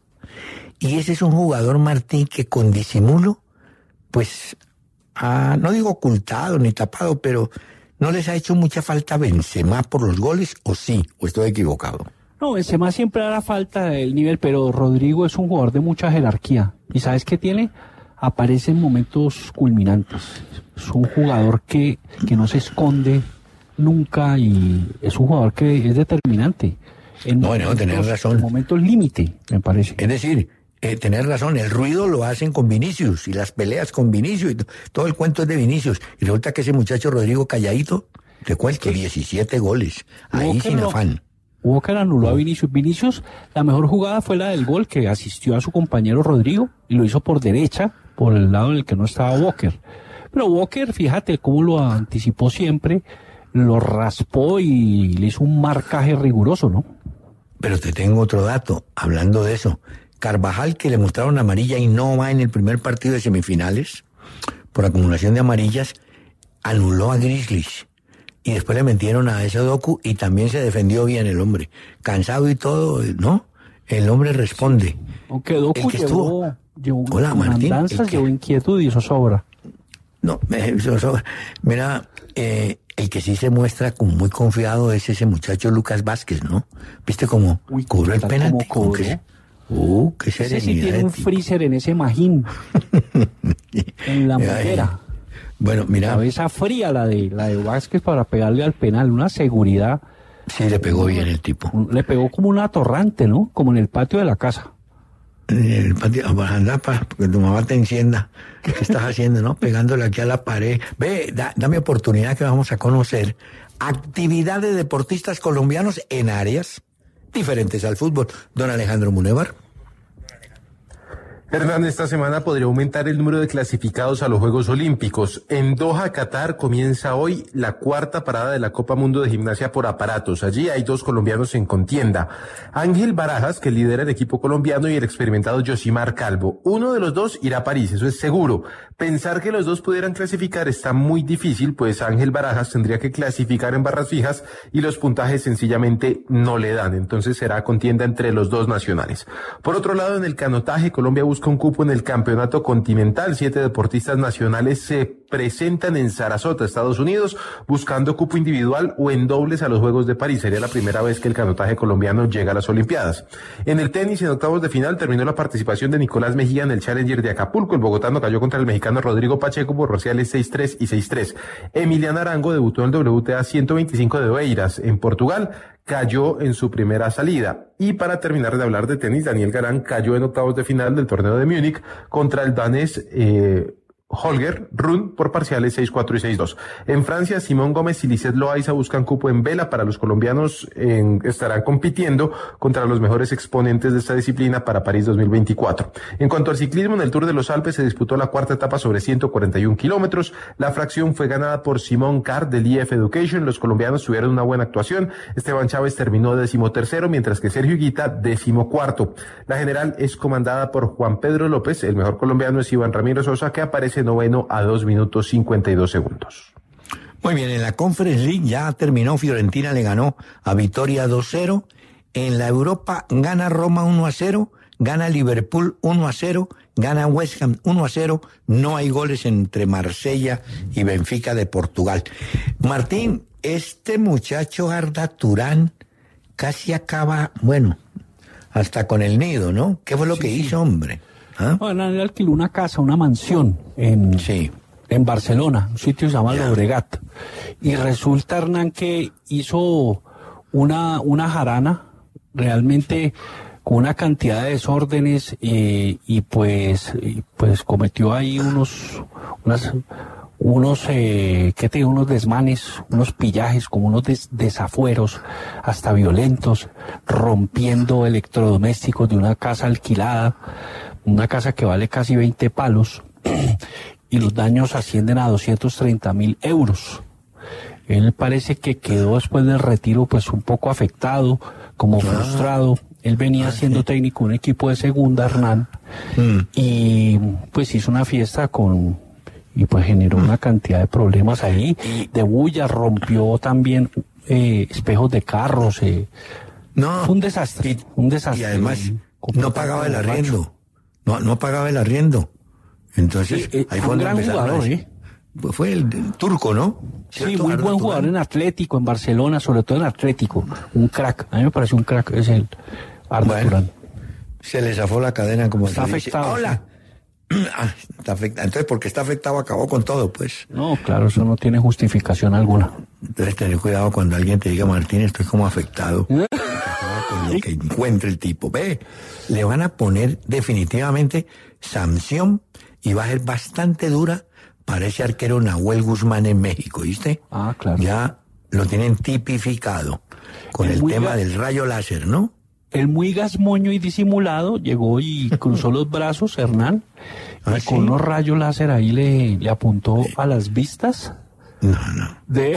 Y ese es un jugador, Martín, que con disimulo, pues, ah, no digo ocultado ni tapado, pero no les ha hecho mucha falta Benzema por los goles, o sí, o estoy equivocado. No, Benzema siempre hará falta del nivel, pero Rodrigo es un jugador de mucha jerarquía. ¿Y sabes qué tiene? Aparece en momentos culminantes. Es un jugador que, que no se esconde nunca y es un jugador que es determinante. En No, no, tenés razón. En momentos límite, me parece. Es decir, eh, tener razón, el ruido lo hacen con Vinicius y las peleas con Vinicius y t- todo el cuento es de Vinicius. Y resulta que ese muchacho Rodrigo calladito, te cuento, diecisiete goles, ahí Walker sin no. afán. Walker anuló a Vinicius. Vinicius, la mejor jugada fue la del gol que asistió a su compañero Rodrigo y lo hizo por derecha, por el lado en el que no estaba Walker. Pero Walker, fíjate cómo lo anticipó siempre, lo raspó y le hizo un marcaje riguroso, ¿no? Pero te tengo otro dato, hablando de eso. Carvajal, que le mostraron amarilla y no va en el primer partido de semifinales, por acumulación de amarillas, anuló a Grizzlies. Y después le metieron a ese Doku y también se defendió bien el hombre. Cansado y todo, ¿no? El hombre responde. Aunque Doku el que llevó, estuvo... llevó Hola, Martín, andanzas, que... llevó inquietud y eso sobra. No, eso sobra. Mira, eh, el que sí se muestra como muy confiado es ese muchacho Lucas Vázquez, ¿no? ¿Viste cómo Uy, cobró el penalti? ¿Cómo cobró? Que... Uh, qué serenidad. Ese sí tiene un freezer en ese magín. En la madera. Bueno, mira. Cabeza fría la de la de Vázquez para pegarle al penal, una seguridad. Sí, le pegó bien el tipo. Le pegó como un atorrante, ¿no? Como en el patio de la casa. En el patio, anda para que tu mamá te encienda. ¿Qué estás haciendo, no? Pegándole aquí a la pared. Ve, da, dame oportunidad que vamos a conocer actividad de deportistas colombianos en áreas diferentes al fútbol. Don Alejandro Munevar. Hernán, esta semana podría aumentar el número de clasificados a los Juegos Olímpicos. En Doha, Qatar, comienza hoy la cuarta parada de la Copa Mundo de Gimnasia por aparatos. Allí hay dos colombianos en contienda. Ángel Barajas, que lidera el equipo colombiano, y el experimentado Yosimar Calvo. Uno de los dos irá a París, eso es seguro. Pensar que los dos pudieran clasificar está muy difícil, pues Ángel Barajas tendría que clasificar en barras fijas y los puntajes sencillamente no le dan. Entonces será contienda entre los dos nacionales. Por otro lado, en el canotaje, Colombia busca un cupo en el campeonato continental. Siete deportistas nacionales se presentan en Sarasota, Estados Unidos, buscando cupo individual o en dobles a los Juegos de París. Sería la primera vez que el canotaje colombiano llega a las Olimpiadas. En el tenis, en octavos de final, terminó la participación de Nicolás Mejía en el Challenger de Acapulco. El bogotano cayó contra el mexicano Rodrigo Pacheco por parciales seis tres y seis tres. Emiliana Arango debutó en el W T A ciento veinticinco de Oeiras, en Portugal. Cayó en su primera salida. Y para terminar de hablar de tenis, Daniel Garán cayó en octavos de final del torneo de Múnich contra el danés eh, Holger Rune por parciales seis cuatro y seis dos. En Francia, Simón Gómez y Lisette Loaiza buscan cupo en vela. Para los colombianos en, estarán compitiendo contra los mejores exponentes de esta disciplina para París dos mil veinticuatro. En cuanto al ciclismo, en el Tour de los Alpes se disputó la cuarta etapa sobre ciento cuarenta y un kilómetros. La fracción fue ganada por Simón Carr del I F Education. Los colombianos tuvieron una buena actuación. Esteban Chávez terminó decimotercero, mientras que Sergio Higuita decimocuarto. La general es comandada por Juan Pedro López. El mejor colombiano es Iván Ramiro Sosa, que aparece noveno a dos minutos cincuenta y dos segundos. Muy bien, en la Conference League ya terminó. Fiorentina le ganó a Vitoria dos cero. En la Europa gana Roma uno a cero, gana Liverpool uno a cero, gana West Ham uno a cero. No hay goles entre Marsella y Benfica de Portugal. Martín, este muchacho Arda Turán casi acaba, bueno, hasta con el nido, ¿no? ¿Qué fue lo Sí, que sí. hizo, hombre? ¿Ah? Bueno, él alquiló una casa, una mansión en, Sí. en Barcelona, un sitio que se llama Ya. Llobregat. Y resulta, Hernán, que hizo una, una jarana realmente con una cantidad de desórdenes eh, y pues y pues cometió ahí unos unas unos eh, ¿qué te digo? Unos desmanes, unos pillajes, como unos des- desafueros hasta violentos, rompiendo electrodomésticos de una casa alquilada, una casa que vale casi veinte palos, y los daños ascienden a doscientos treinta mil euros. Él parece que quedó después del retiro pues un poco afectado, como frustrado. Él venía siendo técnico de un equipo de segunda, Hernán, Mm. y pues hizo una fiesta con y pues generó una cantidad de problemas ahí, de bulla, rompió también eh, espejos de carros, eh, No. fue un desastre, un desastre. Y además Completamente no pagaba el borracho. arriendo. No, no pagaba el arriendo. Entonces, Sí, eh, ahí fue fue un donde gran empezaron a jugador, decir- ¿eh? Fue el, el turco, ¿no? Sí, ¿Cierto, muy Arda buen Turán? jugador en Atlético, en Barcelona, sobre todo en Atlético. Un crack. A mí me parece un crack, es el Arda Bueno, Turán. Se le zafó la cadena como Está se dice. afectado, ¡Hola! Ah, está afectado. Entonces, porque está afectado, acabó con todo, pues. No, claro, eso no tiene justificación alguna. Entonces, tener cuidado cuando alguien te diga, Martín, estoy como afectado. Acaba con lo que encuentre el tipo. Ve, le van a poner definitivamente sanción y va a ser bastante dura para ese arquero Nahuel Guzmán en México, ¿viste? Ah, claro. Ya lo tienen tipificado con Es el muy tema gra- del rayo láser, ¿no? el muy gasmoño y disimulado llegó y cruzó los brazos, Hernán, ¿Ah, y sí? con unos rayos láser ahí le, le apuntó a las vistas No, no. de...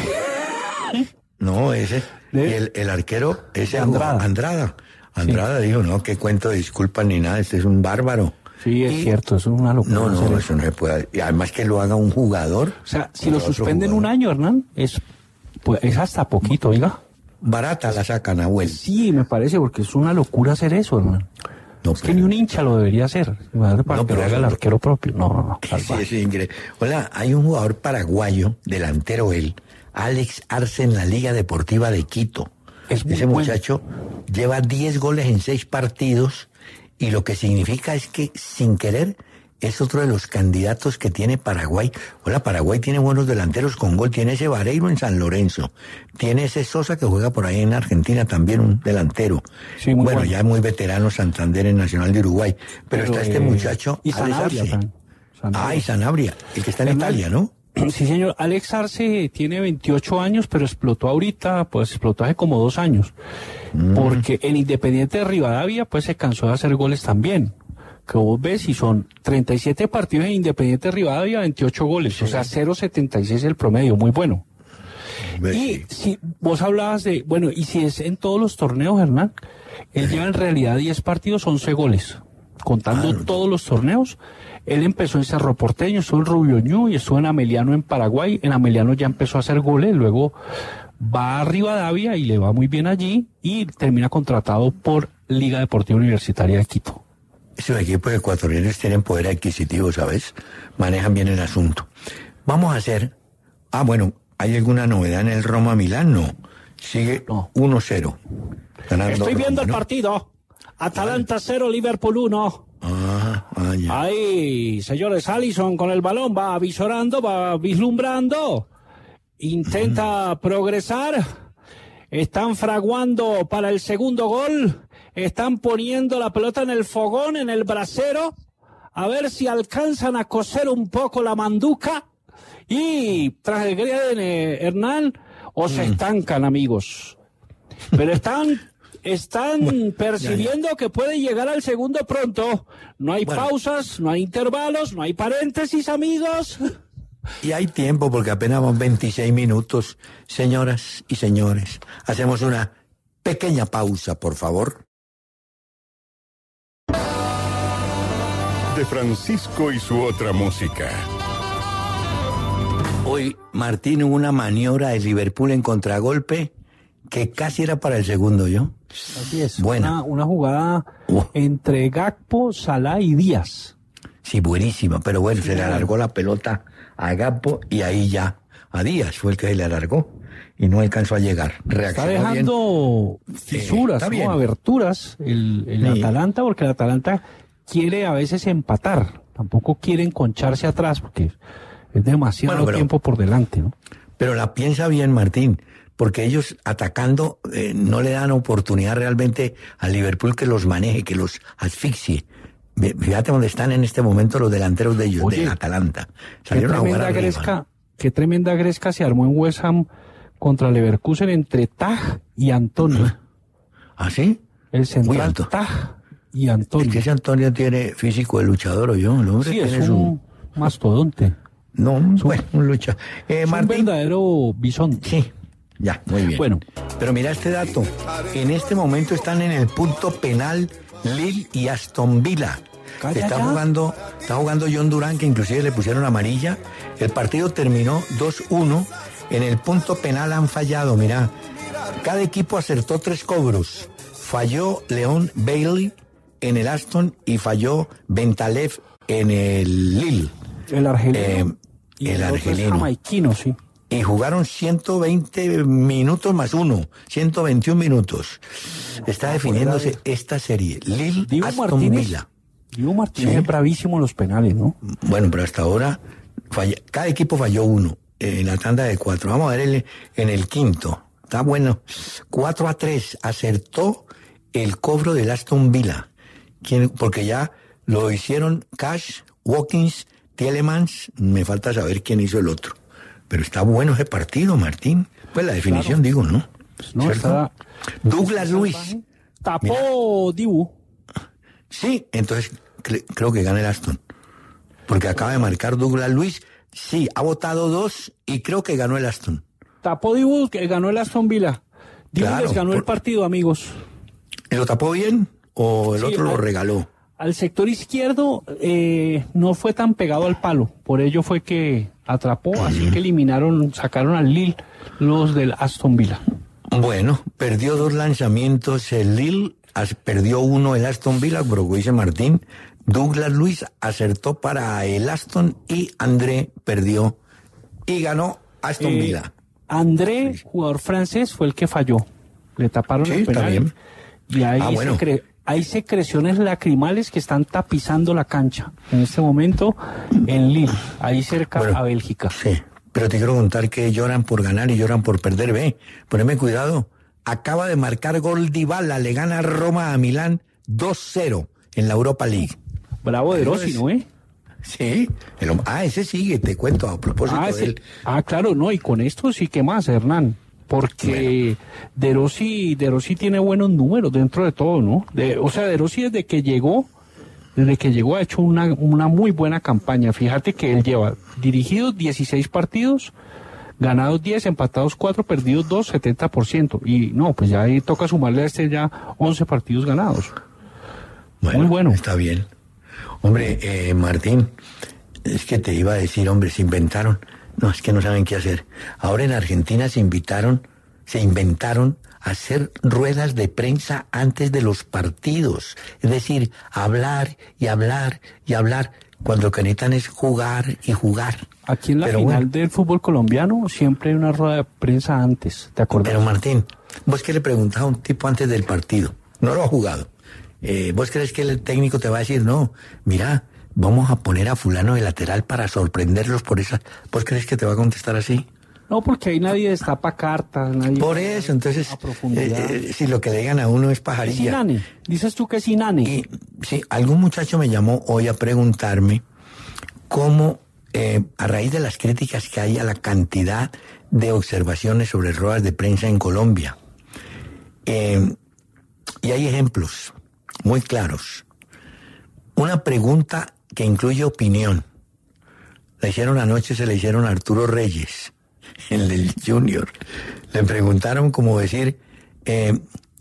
No, ese. ¿De? Y el, el arquero, ese Andrada. Andrada. Andrada dijo, no, qué cuento de disculpas ni nada, este es un bárbaro. Sí, es Y- cierto, eso es una locura. No, hacer no, eso. eso no se puede. Y además que lo haga un jugador. O sea, si lo otro suspenden jugador. un año, Hernán, es, pues, es hasta poquito, oiga. Barata la sacan, abuelo. Sí, me parece, porque es una locura hacer eso, Hernán. No, Es que ni un hincha lo debería hacer. Para No, que pero lo haga el eso- arquero propio. No, no, no. Sí, salvaje. es increíble. Hola, hay un jugador paraguayo, delantero él, Alex Arce en la Liga Deportiva de Quito. Es muy Ese bueno. muchacho lleva diez goles en seis partidos y lo que significa es que sin querer es otro de los candidatos que tiene Paraguay. Hola, Paraguay tiene buenos delanteros con gol. Tiene ese Vareiro en San Lorenzo. Tiene ese Sosa que juega por ahí en Argentina, también un delantero. Sí, muy bueno, bueno. ya es muy veterano Santander en Nacional de Uruguay. Pero, está este eh, muchacho, Y Alex Sanabria Arce. también. Sanabria. Ah, y Sanabria, el que está en Hernán, Italia, ¿no? Sí, señor. Alex Arce tiene veintiocho años, pero explotó ahorita, pues explotó hace como dos años. Mm. Porque en Independiente de Rivadavia, pues se cansó de hacer goles también. Que vos ves, y son treinta y siete partidos en Independiente de Rivadavia, veintiocho goles. O sea, cero coma setenta y seis el promedio, muy bueno. Ve, Y sí. si vos hablabas de, bueno, y si es en todos los torneos, Hernán, él lleva en realidad diez partidos, once goles. Contando Ah, no. todos los torneos, él empezó en Cerro Porteño, estuvo en Rubio Ñu y estuvo en Ameliano en Paraguay. En Ameliano ya empezó a hacer goles, luego va a Rivadavia y le va muy bien allí y termina contratado por Liga Deportiva Universitaria de Quito. Esos equipos ecuatorianos tienen poder adquisitivo, ¿sabes? Manejan bien el asunto. Vamos a hacer... Ah, bueno, ¿hay alguna novedad en el Roma-Milán? No. Sigue No. uno cero. Ganando Estoy Roma, viendo el ¿no? partido. Atalanta cero, Liverpool uno. Ah, ah, ya. Ahí, señores, Alisson con el balón va avisorando, va vislumbrando, intenta progresar, están fraguando para el segundo gol, están poniendo la pelota en el fogón, en el brasero, a ver si alcanzan a coser un poco la manduca y transgreden, eh, Hernán, o se estancan, amigos. Pero están... Están percibiendo que pueden llegar al segundo pronto. No hay Bueno. pausas, no hay intervalos, no hay paréntesis, amigos. Y hay tiempo porque apenas van veintiséis minutos. Señoras y señores, hacemos una pequeña pausa, por favor. De Francisco y su otra música. Hoy, Martín, hubo una maniobra de Liverpool en contragolpe que casi era para el segundo, ¿yo? Así es. Buena. Una, una jugada Uh. entre Gakpo, Salah y Díaz. Sí, buenísima, pero bueno, se le alargó la pelota a Gakpo y ahí ya a Díaz fue el que se le alargó y no alcanzó a llegar. Está Reaccionó bien. dejando fisuras, está ¿no? bien. Aberturas el, el Sí. Atalanta, porque el Atalanta quiere a veces empatar. Tampoco quiere enconcharse atrás, porque es demasiado Bueno, pero- tiempo por delante, ¿no? Pero la piensa bien, Martín, porque ellos atacando eh, no le dan oportunidad realmente a Liverpool que los maneje, que los asfixie. Ve- Fíjate dónde están en este momento los delanteros de ellos, Oye, de Atalanta. Qué Salieron a jugar tremenda arriba. gresca, qué tremenda gresca se armó en West Ham contra Leverkusen entre Taj y Antonio. ¿Ah, sí? El Uy, central Anto- Taj y Es Antonio. que ese Antonio tiene físico de luchador, o yo, el hombre Sí, es tiene un su... mastodonte. No, bueno, un lucha. Eh, Es un Martín. verdadero bisonte. Sí, ya, muy bien. Bueno. Pero mira este dato. En este momento están en el punto penal Lille y Aston Villa. Calla Está ya. jugando, está jugando John Durán, que inclusive le pusieron amarilla. El partido terminó dos uno. En el punto penal han fallado, mira. Cada equipo acertó tres cobros. Falló León Bailey en el Aston y falló Bentalev en el Lille. El argelino. Eh, y el otro es argelino. jamaiquino, sí. Y jugaron ciento veinte minutos más uno, ciento veintiún minutos. Está definiéndose esta serie. Lille, Dibu Aston Martínez. Villa. Dibu Martínez Sí. es bravísimo en los penales, ¿no? Bueno, pero hasta ahora falla- cada equipo falló uno en la tanda de cuatro. Vamos a ver el- en el quinto. Está bueno. cuatro a tres. Acertó el cobro del Aston Villa. ¿Quién? Porque ya lo hicieron Cash, Watkins, Tielemans. Me falta saber quién hizo el otro. Pero está bueno ese partido, Martín. Pues la definición, digo, ¿no? No, ¿Cierto? está... Douglas está Luis. salvaje. Tapó Dibu. Sí, entonces cre- creo que gana el Aston. Porque acaba de marcar Douglas Luiz. Sí, ha votado dos y creo que ganó el Aston. Tapó Dibu, que ganó el Aston Villa. Dibu Claro, les ganó por- el partido, amigos. ¿Y lo tapó bien o el Sí, otro lo al- regaló? Al sector izquierdo eh, no fue tan pegado al palo, por ello fue que atrapó, así que eliminaron, sacaron al Lille los del Aston Villa. Bueno, perdió dos lanzamientos el Lille, as- perdió uno el Aston Villa, pero como dice Martín, Douglas Luiz acertó para el Aston y André perdió y ganó Aston Eh, Villa. André, jugador francés, fue el que falló. Le taparon Sí, el está penal bien. y hay, Ah, bueno. secre- hay secreciones lacrimales que están tapizando la cancha en este momento en Lille, ahí cerca Bueno, a Bélgica. Sí, pero te quiero contar que lloran por ganar y lloran por perder. Ve, poneme cuidado. Acaba de marcar gol Dybala, le gana Roma a Milán dos cero en la Europa League. Bravo de Eso Rossi, es- ¿no, eh? Sí, el hom- ah, ese sigue, te cuento a propósito Ah, de ese- él. ah, claro, no, y con esto sí que más, Hernán, porque De Rossi, De Rossi tiene buenos números dentro de todo, ¿no? De, o sea, De Rossi desde que llegó, desde que llegó ha hecho una, una muy buena campaña. Fíjate que él lleva dirigidos dieciséis partidos, ganados diez, empatados cuatro, perdidos dos, setenta por ciento. Y no, pues ya ahí toca sumarle a este ya once partidos ganados. Bueno, Muy bueno. Está bien. Hombre, eh, Martín, es que te iba a decir, hombre, se inventaron. No, es que no saben qué hacer. Ahora en Argentina se invitaron, se inventaron a hacer ruedas de prensa antes de los partidos. Es decir, hablar y hablar y hablar, cuando lo que necesitan es jugar y jugar. Aquí en la Pero final bueno. del fútbol colombiano siempre hay una rueda de prensa antes, ¿te acuerdas? Pero Martín, vos que le preguntás a un tipo antes del partido, no lo ha jugado. Eh, ¿Vos crees que el técnico te va a decir, no, mira, vamos a poner a fulano de lateral para sorprenderlos por esa? ¿Vos crees que te va a contestar así? No, porque ahí nadie destapa cartas, nadie... Por eso, entonces, A profundidad. eh, eh, si lo que le digan a uno es Es pajarilla. Inane, dices tú que es Inane. Y sí, algún muchacho me llamó hoy a preguntarme cómo, eh, a raíz de las críticas que hay a la cantidad de observaciones sobre ruedas de prensa en Colombia, eh, y hay ejemplos muy claros. Una pregunta que incluye opinión. La hicieron anoche, se la hicieron a Arturo Reyes, el del Junior. Le preguntaron como decir, eh,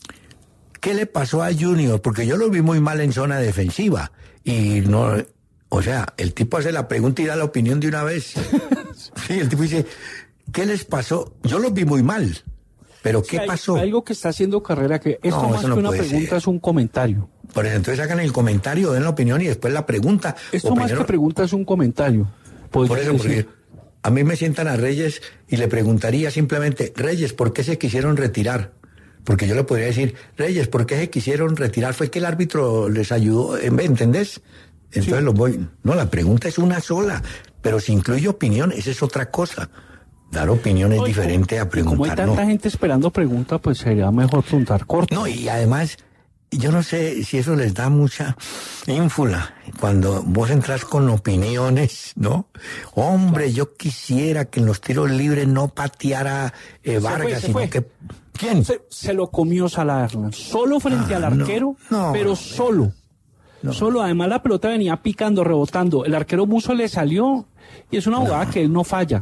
¿qué le pasó a Junior? Porque yo lo vi muy mal en zona defensiva. Y no, o sea, el tipo hace la pregunta y da la opinión de una vez. Sí, el tipo dice, ¿qué les pasó? Yo lo vi muy mal. Pero ¿qué Hay pasó? algo que está haciendo carrera que esto No, más eso no que una puede pregunta ser. es un comentario. Por eso, entonces hagan el comentario, den la opinión y después la pregunta. Esto O más primero- que pregunta es un comentario. Por Podría eso, porque decir. a mí me sientan a Reyes y le preguntaría simplemente, Reyes, ¿por qué se quisieron retirar? Porque yo le podría decir, Reyes, ¿por qué se quisieron retirar? Fue que el árbitro les ayudó, ¿entendés? Entonces los voy... No, la pregunta es una sola, pero si incluye opinión, esa es otra cosa. Dar opinión es No, y diferente como- a y Como hay preguntar, tanta ¿no? gente esperando pregunta, pues sería mejor preguntar corto. No, y además, yo no sé si eso les da mucha ínfula cuando vos entras con opiniones, ¿no? Hombre, yo quisiera que en los tiros libres no pateara eh, Vargas, fue, se sino fue. que... ¿Quién? Se, se lo comió Salah, Hernán. Solo frente Ah, al no, arquero, no, pero no. solo. Solo, además la pelota venía picando, rebotando. El arquero Muso le salió y es una jugada que él no falla.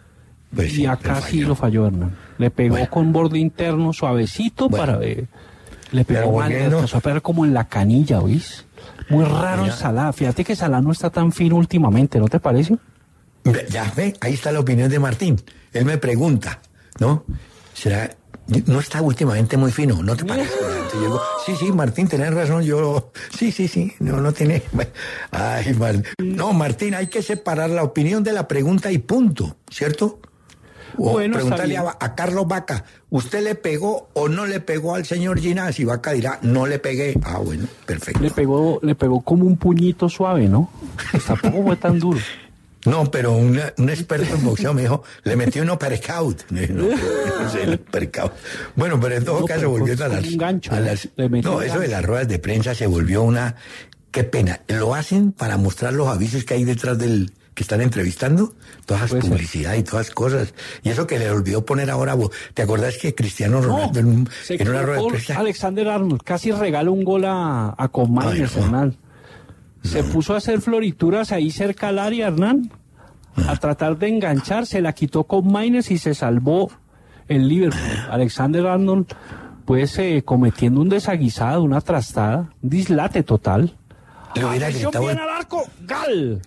Pues y sí, acá pero sí falló. lo falló, Hernán. Le pegó Bueno. con borde interno suavecito Bueno. para ver. Le Pero pegó mal, le volviendo- alcanzó a pegar como en la canilla, ¿oís? Muy raro en Mira. Salah. Fíjate que Salah no está tan fino últimamente, ¿no te parece? Ve, ya ve, ahí está la opinión de Martín. Él me pregunta, ¿no? ¿Será... No está últimamente muy fino, ¿no te parece? Entonces yo digo, sí, sí, Martín, tenés razón, yo... Sí, sí, sí, no, no tiene... Ay, Mar... No, Martín, hay que separar la opinión de la pregunta y punto, ¿cierto? O Bueno, está preguntarle bien. a, a Carlos Vaca, ¿usted le pegó o no le pegó al señor Ginás? Y Vaca dirá, no le pegué. Ah, bueno, perfecto. Le pegó, le pegó como un puñito suave, ¿no? Pues tampoco fue tan duro. No, pero una- un experto en boxeo me dijo, le metió un uppercut. No, no sé, el uppercut. Bueno, pero en todo No, caso, pero volviendo a fue las... un gancho, a ¿no? las- Le metió no, un eso de gancho. las ruedas de prensa se volvió una... Qué pena. Lo hacen para mostrar los avisos que hay detrás del... que están entrevistando, todas Puede publicidad ser. Y todas cosas. Y eso que le olvidó poner ahora, ¿te acordás que Cristiano Ronaldo no, en, un, en una rueda de prensa? Alexander Arnold casi regala un gol a, a Comaines, no. Hernán. Se no. puso a hacer florituras ahí cerca al área, Hernán, no. a tratar de enganchar, se la quitó Comaines y se salvó el Liverpool. Alexander Arnold, pues eh, cometiendo un desaguisado, una trastada, un dislate total. Le hubiera gritado bien al arco, ¡Gal!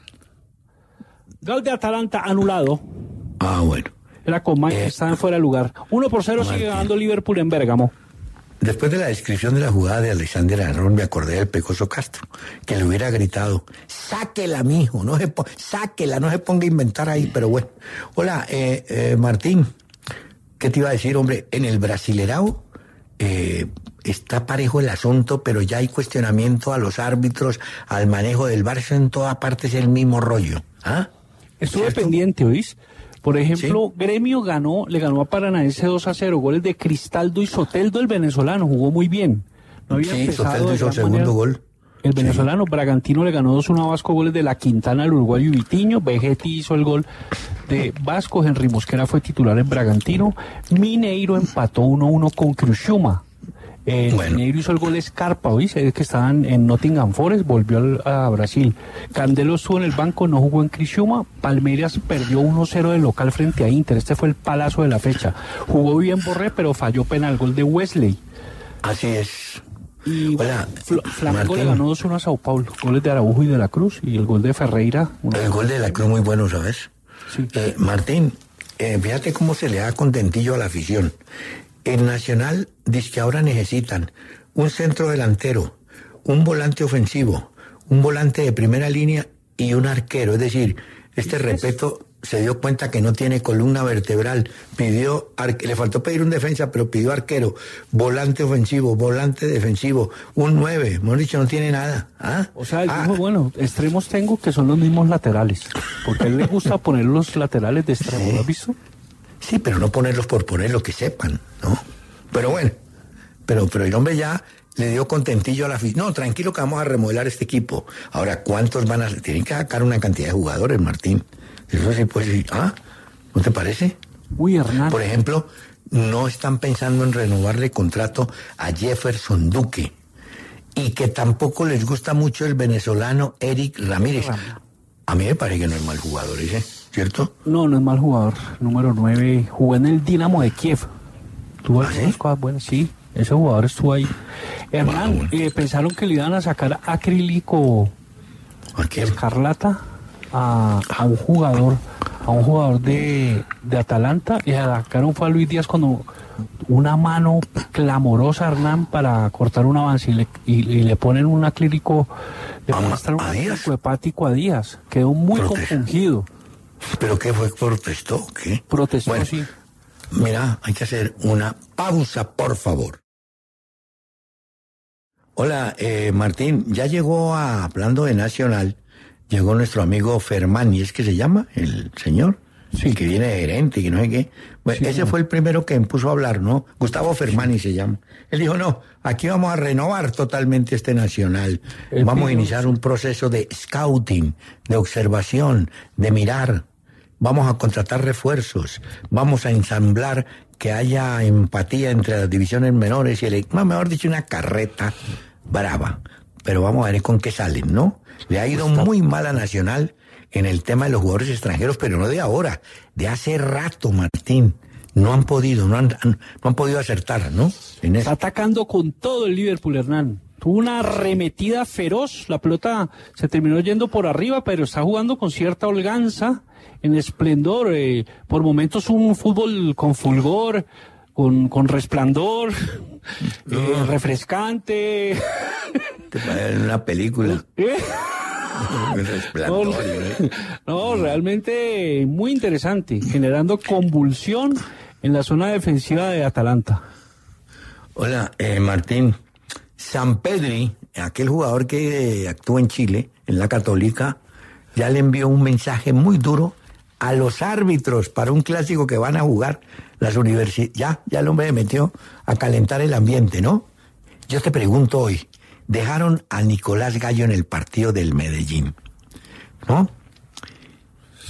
Gal de Atalanta anulado. Ah, bueno. Era Comaines, eh, estaba fuera de lugar. Uno por cero sigue ganando Liverpool en Bérgamo. Después de la descripción de la jugada de Alexander Arnold, me acordé del Pecoso Castro, que le hubiera gritado, sáquela, mijo, no se po- sáquela, no se ponga a inventar ahí, pero bueno. Hola, eh, eh, Martín, ¿qué te iba a decir, hombre? En el Brasilerao eh, está parejo el asunto, pero ya hay cuestionamiento a los árbitros, al manejo del Barça, en toda parte es el mismo rollo. ¿Ah? Estuve pendiente, ¿oís? Por ejemplo, ¿sí? Gremio ganó, le ganó a Paranaense dos a cero, goles de Cristaldo y Soteldo, el venezolano, jugó muy bien. No había sí, Soteldo hizo el segundo manera. Gol. El venezolano, sí. Bragantino le ganó dos uno a Vasco, goles de La Quintana, el uruguayo y Vitiño. Vegetti hizo el gol de Vasco, Henry Mosquera fue titular en Bragantino. Mineiro empató uno uno con Criciúma. El bueno. Mineiro hizo el gol Scarpa, ¿oís? Es que estaban en Nottingham Forest, volvió al, a Brasil. Candelo estuvo en el banco, no jugó en Criciúma. Palmeiras perdió uno cero de local frente a Inter. Este fue el palazo de la fecha. Jugó bien Borré, pero falló penal, gol de Wesley. Así es. Y Hola, Fl- Flamengo le ganó dos uno a Sao Paulo. Goles de Araujo y de la Cruz. Y el gol de Ferreira. El gol de la Cruz muy bueno, ¿sabes? Sí. Eh, Martín, eh, fíjate cómo se le da contentillo a la afición. En Nacional dice que ahora necesitan un centro delantero, un volante ofensivo, un volante de primera línea y un arquero. Es decir, este Repeto se dio cuenta que no tiene columna vertebral, pidió, arque- le faltó pedir un defensa, pero pidió arquero, volante ofensivo, volante defensivo, un nueve, hemos dicho, no tiene nada. ¿Ah? O sea, él ah. dijo, bueno, extremos tengo que son los mismos laterales, porque a él le gusta poner los laterales de extremo, ¿lo has visto? Sí, pero no ponerlos por ponerlo, que sepan, ¿no? Pero bueno, pero, pero el hombre ya le dio contentillo a la afición. No, tranquilo que vamos a remodelar este equipo. Ahora, ¿cuántos van a...? Tienen que sacar una cantidad de jugadores, Martín. Eso sí puede ser. ¿Ah? ¿No te parece? Uy, Hernán. Por ejemplo, no están pensando en renovarle contrato a Jefferson Duque. Y que tampoco les gusta mucho el venezolano Eric Ramírez. A mí me parece que no es mal jugador ese, ¿cierto? No, no es mal jugador. Número nueve, jugó en el Dinamo de Kiev. Tuvo ¿Ah, algunas sí? cosas buenas, sí. Ese jugador estuvo ahí. Hernán, Wow. eh, pensaron que le iban a sacar acrílico ¿A quién? escarlata a, a un jugador, a un jugador de, de Atalanta, y sacaron fue a Luis Díaz cuando una mano clamorosa, Hernán, para cortar un avance y le, y, y le ponen un acrílico, le ¿A- muestran un a Díaz? acrílico hepático a Díaz. Quedó muy Prote- compungido. ¿Pero qué fue? ¿Protestó o qué? Protestó, Bueno, sí. Mira, hay que hacer una pausa, por favor. Hola, eh, Martín, ya llegó a, hablando de Nacional, llegó nuestro amigo Fermani, ¿es que se llama el señor? Sí. El que viene de gerente y que no sé qué. Bueno, Sí, ese no. fue el primero que puso a hablar, ¿no? Gustavo Fermani se llama. Él dijo, no, aquí vamos a renovar totalmente este Nacional. Él Vamos a pidió- iniciar un proceso de scouting, de observación, de mirar. Vamos a contratar refuerzos, vamos a ensamblar que haya empatía entre las divisiones menores y el equipo, mejor dicho, una carreta brava. Pero vamos a ver con qué salen, ¿no? Le ha ido muy mal a Nacional en el tema de los jugadores extranjeros, pero no de ahora, de hace rato, Martín. No han podido, no han, han- no han podido acertar, ¿no? En Está eso. atacando con todo el Liverpool, Hernán. Tuvo una arremetida feroz. La pelota se terminó yendo por arriba, pero está jugando con cierta holganza, en esplendor. Eh, por momentos un fútbol con fulgor, con, con resplandor, eh, refrescante. Te parece una película. ¿Eh? Un resplandor, No, ¿no? no, realmente muy interesante, generando convulsión en la zona defensiva de Atalanta. Hola, eh, Martín. San Pedri, aquel jugador que eh, actúa en Chile, en la Católica, ya le envió un mensaje muy duro a los árbitros para un clásico que van a jugar las universidades. Ya, ya el hombre se metió a calentar el ambiente, ¿no? Yo te pregunto hoy, dejaron a Nicolás Gallo en el partido del Medellín, ¿no?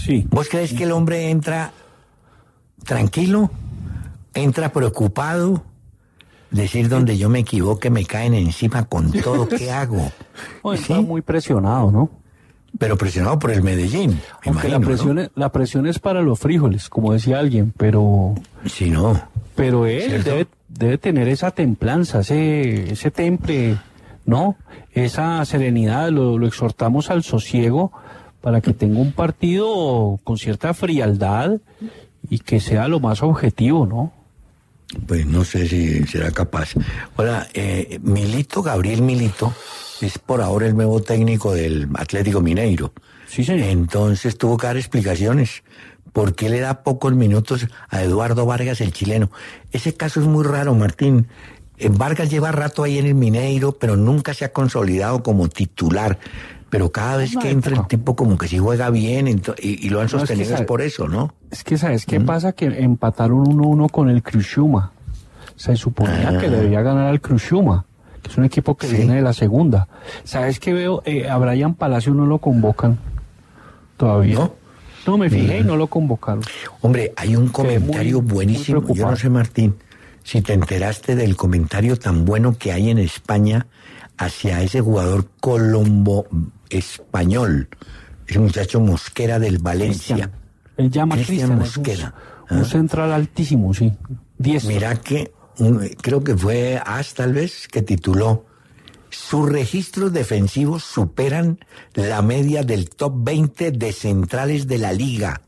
Sí. ¿Vos crees que el hombre entra tranquilo? ¿Entra preocupado? Decir donde yo me equivoque me caen encima con todo, ¿qué hago? O está ¿Sí? muy presionado, ¿no? Pero presionado por el Medellín, me Aunque imagino, la presión, ¿no? es, la presión es para los frijoles, como decía alguien, pero... Sí, no. Pero él debe, debe tener esa templanza, ese, ese temple, ¿no? Esa serenidad, lo, lo exhortamos al sosiego para que tenga un partido con cierta frialdad y que sea lo más objetivo, ¿no? Pues no sé si será capaz. Hola, eh, Milito, Gabriel Milito, es por ahora el nuevo técnico del Atlético Mineiro. Sí, señor. Entonces tuvo que dar explicaciones. ¿Por qué le da pocos minutos a Eduardo Vargas, el chileno? Ese caso es muy raro, Martín. Eh, Vargas lleva rato ahí en el Mineiro, pero nunca se ha consolidado como titular. Pero cada vez que entra el tipo como que sí juega bien ento- y, y lo han sostenido no, es, que, es por eso, ¿no? Es que, ¿sabes qué ¿Mm? pasa? Que empataron uno uno con el Criciúma. Se suponía ah. que debía ganar al Criciúma, que es un equipo que sí. viene de la segunda. ¿Sabes qué veo? Eh, a Brian Palacio no lo convocan todavía. ¿No? No, me fijé y no lo convocaron. Hombre, hay un comentario muy, buenísimo. Muy Yo no sé, Martín, si te enteraste del comentario tan bueno que hay en España hacia ese jugador colombo español, ese muchacho Mosquera del Valencia. Cristian. Él llama Cristian Mosquera. Un, un ¿Ah? central altísimo, sí. Diez. Mira que, un, creo que fue As tal vez, que tituló: sus registros defensivos superan la media del top veinte de centrales de la liga,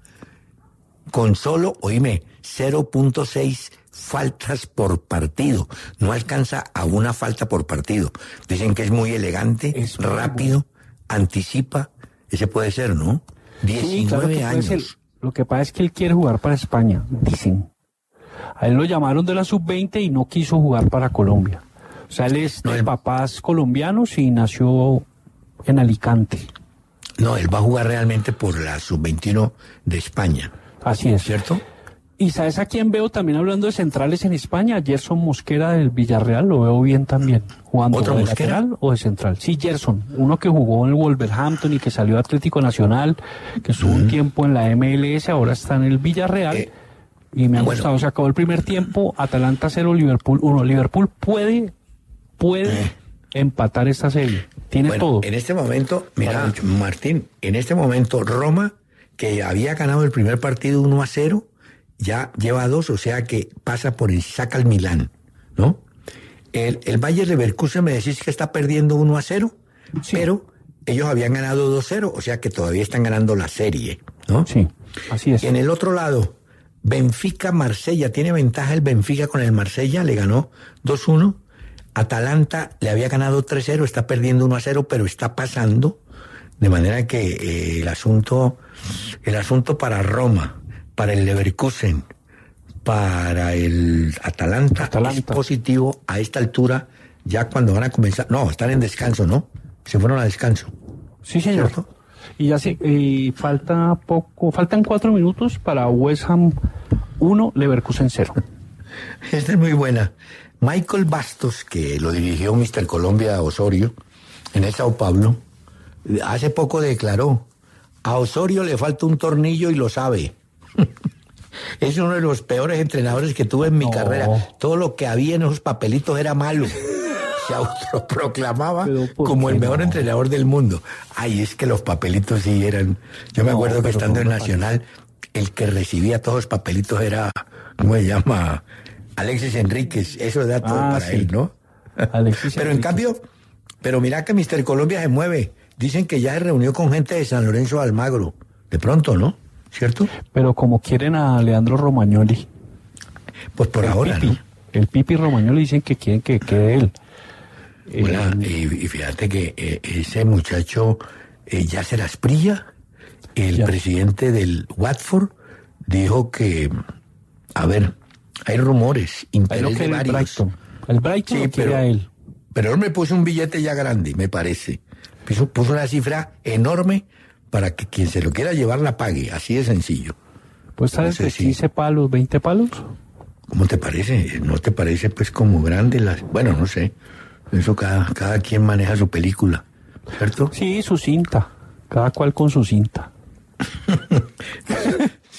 con solo, oíme, cero punto seis faltas por partido. No alcanza a una falta por partido. Dicen que es muy elegante, es rápido, muy anticipa. Ese puede ser, ¿no? diecinueve sí, claro años. Ser. Lo que pasa es que él quiere jugar para España, dicen. A él lo llamaron de la sub veinte y no quiso jugar para Colombia. O sea, él es de no, él... papás colombianos y nació en Alicante. No, él va a jugar realmente por la sub veintiuno de España. Así es. ¿Cierto? Y ¿sabes a quién veo también hablando de centrales en España? Gerson Mosquera del Villarreal, lo veo bien también. Jugando ¿Otro de Mosquera? lateral o de central. Sí, Gerson, uno que jugó en el Wolverhampton y que salió Atlético Nacional, que estuvo uh-huh. un tiempo en la M L S, ahora está en el Villarreal. Eh, y me ha bueno. gustado, se acabó el primer tiempo, Atalanta cero, Liverpool uno. Liverpool puede, puede eh. empatar esta serie. Tiene bueno, todo. En este momento, mira, Martín, en este momento Roma, que había ganado el primer partido uno a cero, ya lleva dos, o sea que pasa por el saca al Milán, ¿no? El, el Bayer Leverkusen me decís que está perdiendo uno a cero, sí. pero ellos habían ganado dos cero, o sea que todavía están ganando la serie, ¿no? Sí, así es. En el otro lado, Benfica-Marsella, tiene ventaja el Benfica con el Marsella, le ganó dos uno. Atalanta le había ganado tres cero, está perdiendo uno a cero, pero está pasando, de manera que eh, el asunto, el asunto para Roma, para el Leverkusen, para el Atalanta, Atalanta, es positivo a esta altura, ya cuando van a comenzar. No, están en descanso, ¿no? Se fueron a descanso. Sí, señor. ¿Cierto? Y ya se, eh, falta poco, faltan cuatro minutos para West Ham uno, Leverkusen cero. Esta es muy buena. Michael Bastos, que lo dirigió mister Colombia Osorio en el Sao Paulo, hace poco declaró: a Osorio le falta un tornillo y lo sabe. Es uno de los peores entrenadores que tuve en mi no. carrera. Todo lo que había en esos papelitos era malo. Se autoproclamaba como el mejor no? entrenador del mundo. Ay, es que los papelitos sí eran... Yo me no, acuerdo que estando en Nacional, el que recibía todos los papelitos era, ¿cómo se llama? Alexis Enríquez. Eso era todo ah, para sí. él, ¿no? Alexis pero Enríquez. En cambio, pero mira que mister Colombia se mueve. Dicen que ya se reunió con gente de San Lorenzo de Almagro. De pronto, ¿no? ¿Cierto? Pero como quieren a Leandro Romagnoli. Pues por el ahora, Pipi, ¿no? El Pipi Romagnoli dicen que quieren que quede él. Bueno, eh, y, y fíjate que eh, ese muchacho, eh, Yasser Asprilla, el ya. presidente del Watford, dijo que, a ver, hay rumores, interés de varios. Brighton. El Brighton sí, quiere a él. Pero él me puso un billete ya grande, me parece. Puso, puso una cifra enorme para que quien se lo quiera llevar la pague, así de sencillo. Pues sabes no sé de quince si... palos, veinte palos. ¿Cómo te parece? ¿No te parece pues como grande las... Bueno, no sé. Eso cada, cada quien maneja su película, ¿cierto? Sí, su cinta. Cada cual con su cinta.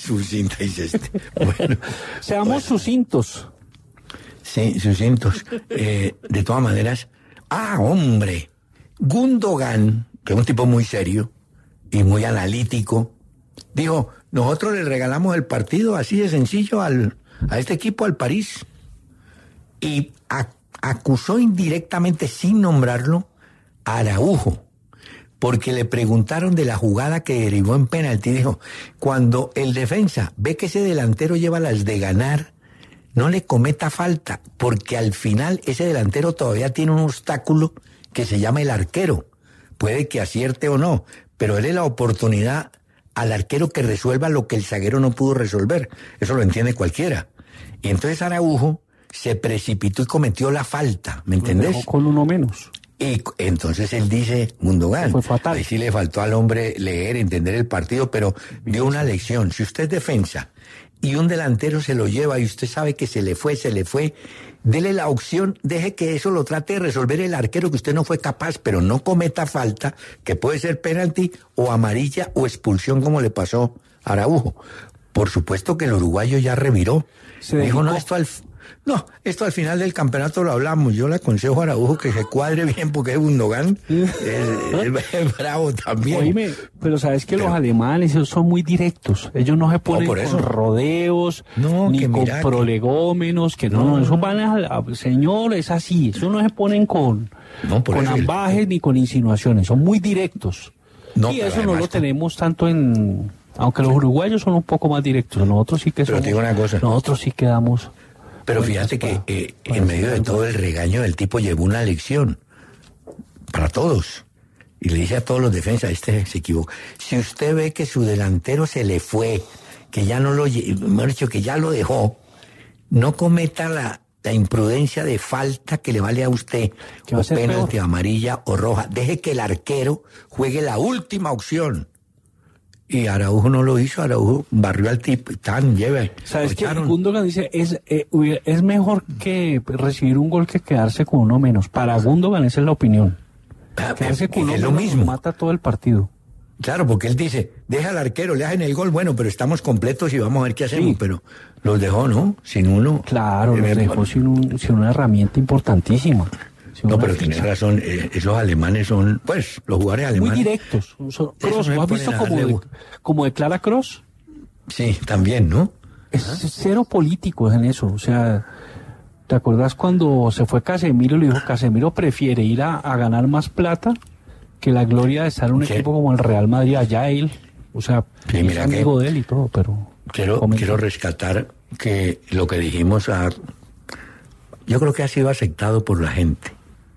Sucinta, dice este. Bueno, Seamos bueno. sucintos. Sí, sucintos. Eh, de todas maneras, ah, hombre, Gundogan, que es un tipo muy serio y muy analítico, dijo, nosotros le regalamos el partido así de sencillo al, a este equipo, al París, y a, acusó indirectamente, sin nombrarlo, a Araujo, porque le preguntaron de la jugada que derivó en penalti. Dijo, cuando el defensa ve que ese delantero lleva las de ganar, no le cometa falta, porque al final ese delantero todavía tiene un obstáculo que se llama el arquero. Puede que acierte o no, pero él es la oportunidad al arquero que resuelva lo que el zaguero no pudo resolver. Eso lo entiende cualquiera. Y entonces Araujo se precipitó y cometió la falta, ¿me entendés? Dejó con uno menos. Y entonces él dice, Gundogan, fue fatal. ahí sí le faltó al hombre leer, entender el partido, pero dio una lección. Si usted es defensa y un delantero se lo lleva y usted sabe que se le fue, se le fue, dele la opción, deje que eso lo trate de resolver el arquero, que usted no fue capaz, pero no cometa falta, que puede ser penalti o amarilla o expulsión, como le pasó a Araujo. Por supuesto que el uruguayo ya reviró. Se Dijo, dedicó. no, esto al... No, esto al final del campeonato lo hablamos. Yo le aconsejo a Araujo que se cuadre bien porque es Gundogan. es, es, es bravo también. Oíme, pero sabes que Pero- los alemanes ellos son muy directos. Ellos no se ponen por eso. con rodeos, No, ni que con mira que- prolegómenos, que no, no, eso van a, a- señor, es así. Eso no se ponen con, No, por con eso el- ambajes ni con insinuaciones. Son muy directos. No, y pero eso no además lo con- tenemos tanto en... Aunque los uruguayos son un poco más directos, nosotros sí que Pero somos... te digo una cosa. Nosotros sí quedamos... Pero Bueno, fíjate que para- eh, para en medio de hacer todo el regaño el tipo llevó una lección para todos. Y le dice a todos los defensas, este se equivocó. Si usted ve que su delantero se le fue, que ya no lo, lle- mejor dicho, que ya lo dejó, no cometa la, la imprudencia de falta que le vale a usted, Que va o a ser penalti, peor. amarilla o roja. Deje que el arquero juegue la última opción. Y Araujo no lo hizo, Araujo barrió al tipo y tan, lleve. ¿Sabes lo qué? echaron. Gundogan dice, es, eh, hubiera- es mejor que recibir un gol que quedarse con uno menos. Para Gundogan esa es la opinión. Ah, Quedarse con uno es lo menos mismo. mata todo el partido. Claro, porque él dice, deja al arquero, le hacen el gol, bueno, pero estamos completos y vamos a ver qué hacemos, Sí. pero los dejó, ¿no? Sin uno. Claro, Eh, los dejó sin, un, sin una herramienta importantísima. Sin No, una pero tienes ficha. razón, eh, esos alemanes son, pues, los jugadores Muy alemanes. directos. Son- Eso Kroos, me ¿lo has ponen visto a como, darle de, bu- como declara Kroos? Sí, también, ¿no? Es cero políticos en eso. O sea, ¿te acuerdas cuando se fue Casemiro y le dijo, Casemiro prefiere ir a, a ganar más plata que la gloria de estar en un Sí. equipo como el Real Madrid, allá él? O sea, Sí, es mira amigo que- de él y todo, pero... Quiero, comenta. quiero rescatar que lo que dijimos, a, yo creo que ha sido aceptado por la gente.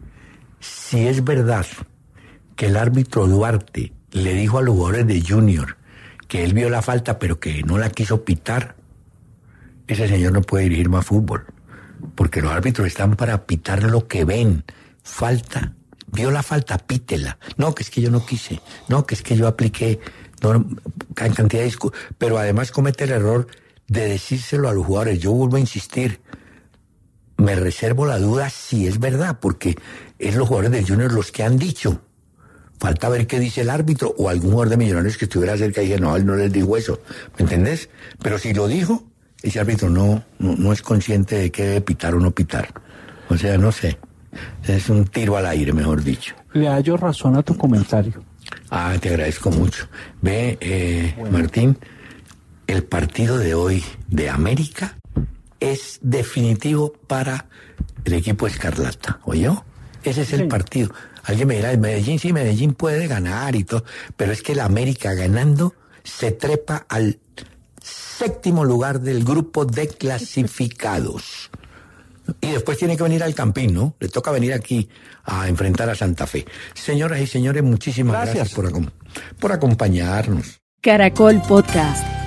Si es verdad que el árbitro Duarte le dijo a los jugadores de Junior que él vio la falta pero que no la quiso pitar, ese señor no puede dirigir más fútbol, porque los árbitros están para pitar lo que ven. Falta, vio la falta, pítela. No, que es que yo no quise, no, que es que yo apliqué no, en cantidad de discu- pero además comete el error de decírselo a los jugadores. Yo vuelvo a insistir, me reservo la duda si es verdad, porque es los jugadores del Junior los que han dicho. Falta ver qué dice el árbitro o algún jugador de Millonarios que estuviera cerca y dije, no, él no les dijo eso, ¿me entendés? Pero si lo dijo, ese árbitro no, no, no es consciente de qué debe pitar o no pitar. O sea, no sé, es un tiro al aire, mejor dicho. Le hallo razón a tu comentario. Ah, te agradezco mucho. Ve, eh, Martín, el partido de hoy de América es definitivo para el equipo Escarlata, ¿oyó? Ese es el Sí. partido. Alguien me dirá, Medellín sí, Medellín puede ganar y todo, pero es que el América ganando se trepa al séptimo lugar del grupo de clasificados. Y después tiene que venir al Campín, ¿no? Le toca venir aquí a enfrentar a Santa Fe. Señoras y señores, muchísimas Gracias. gracias, por, acom- por acompañarnos. Caracol Podcast.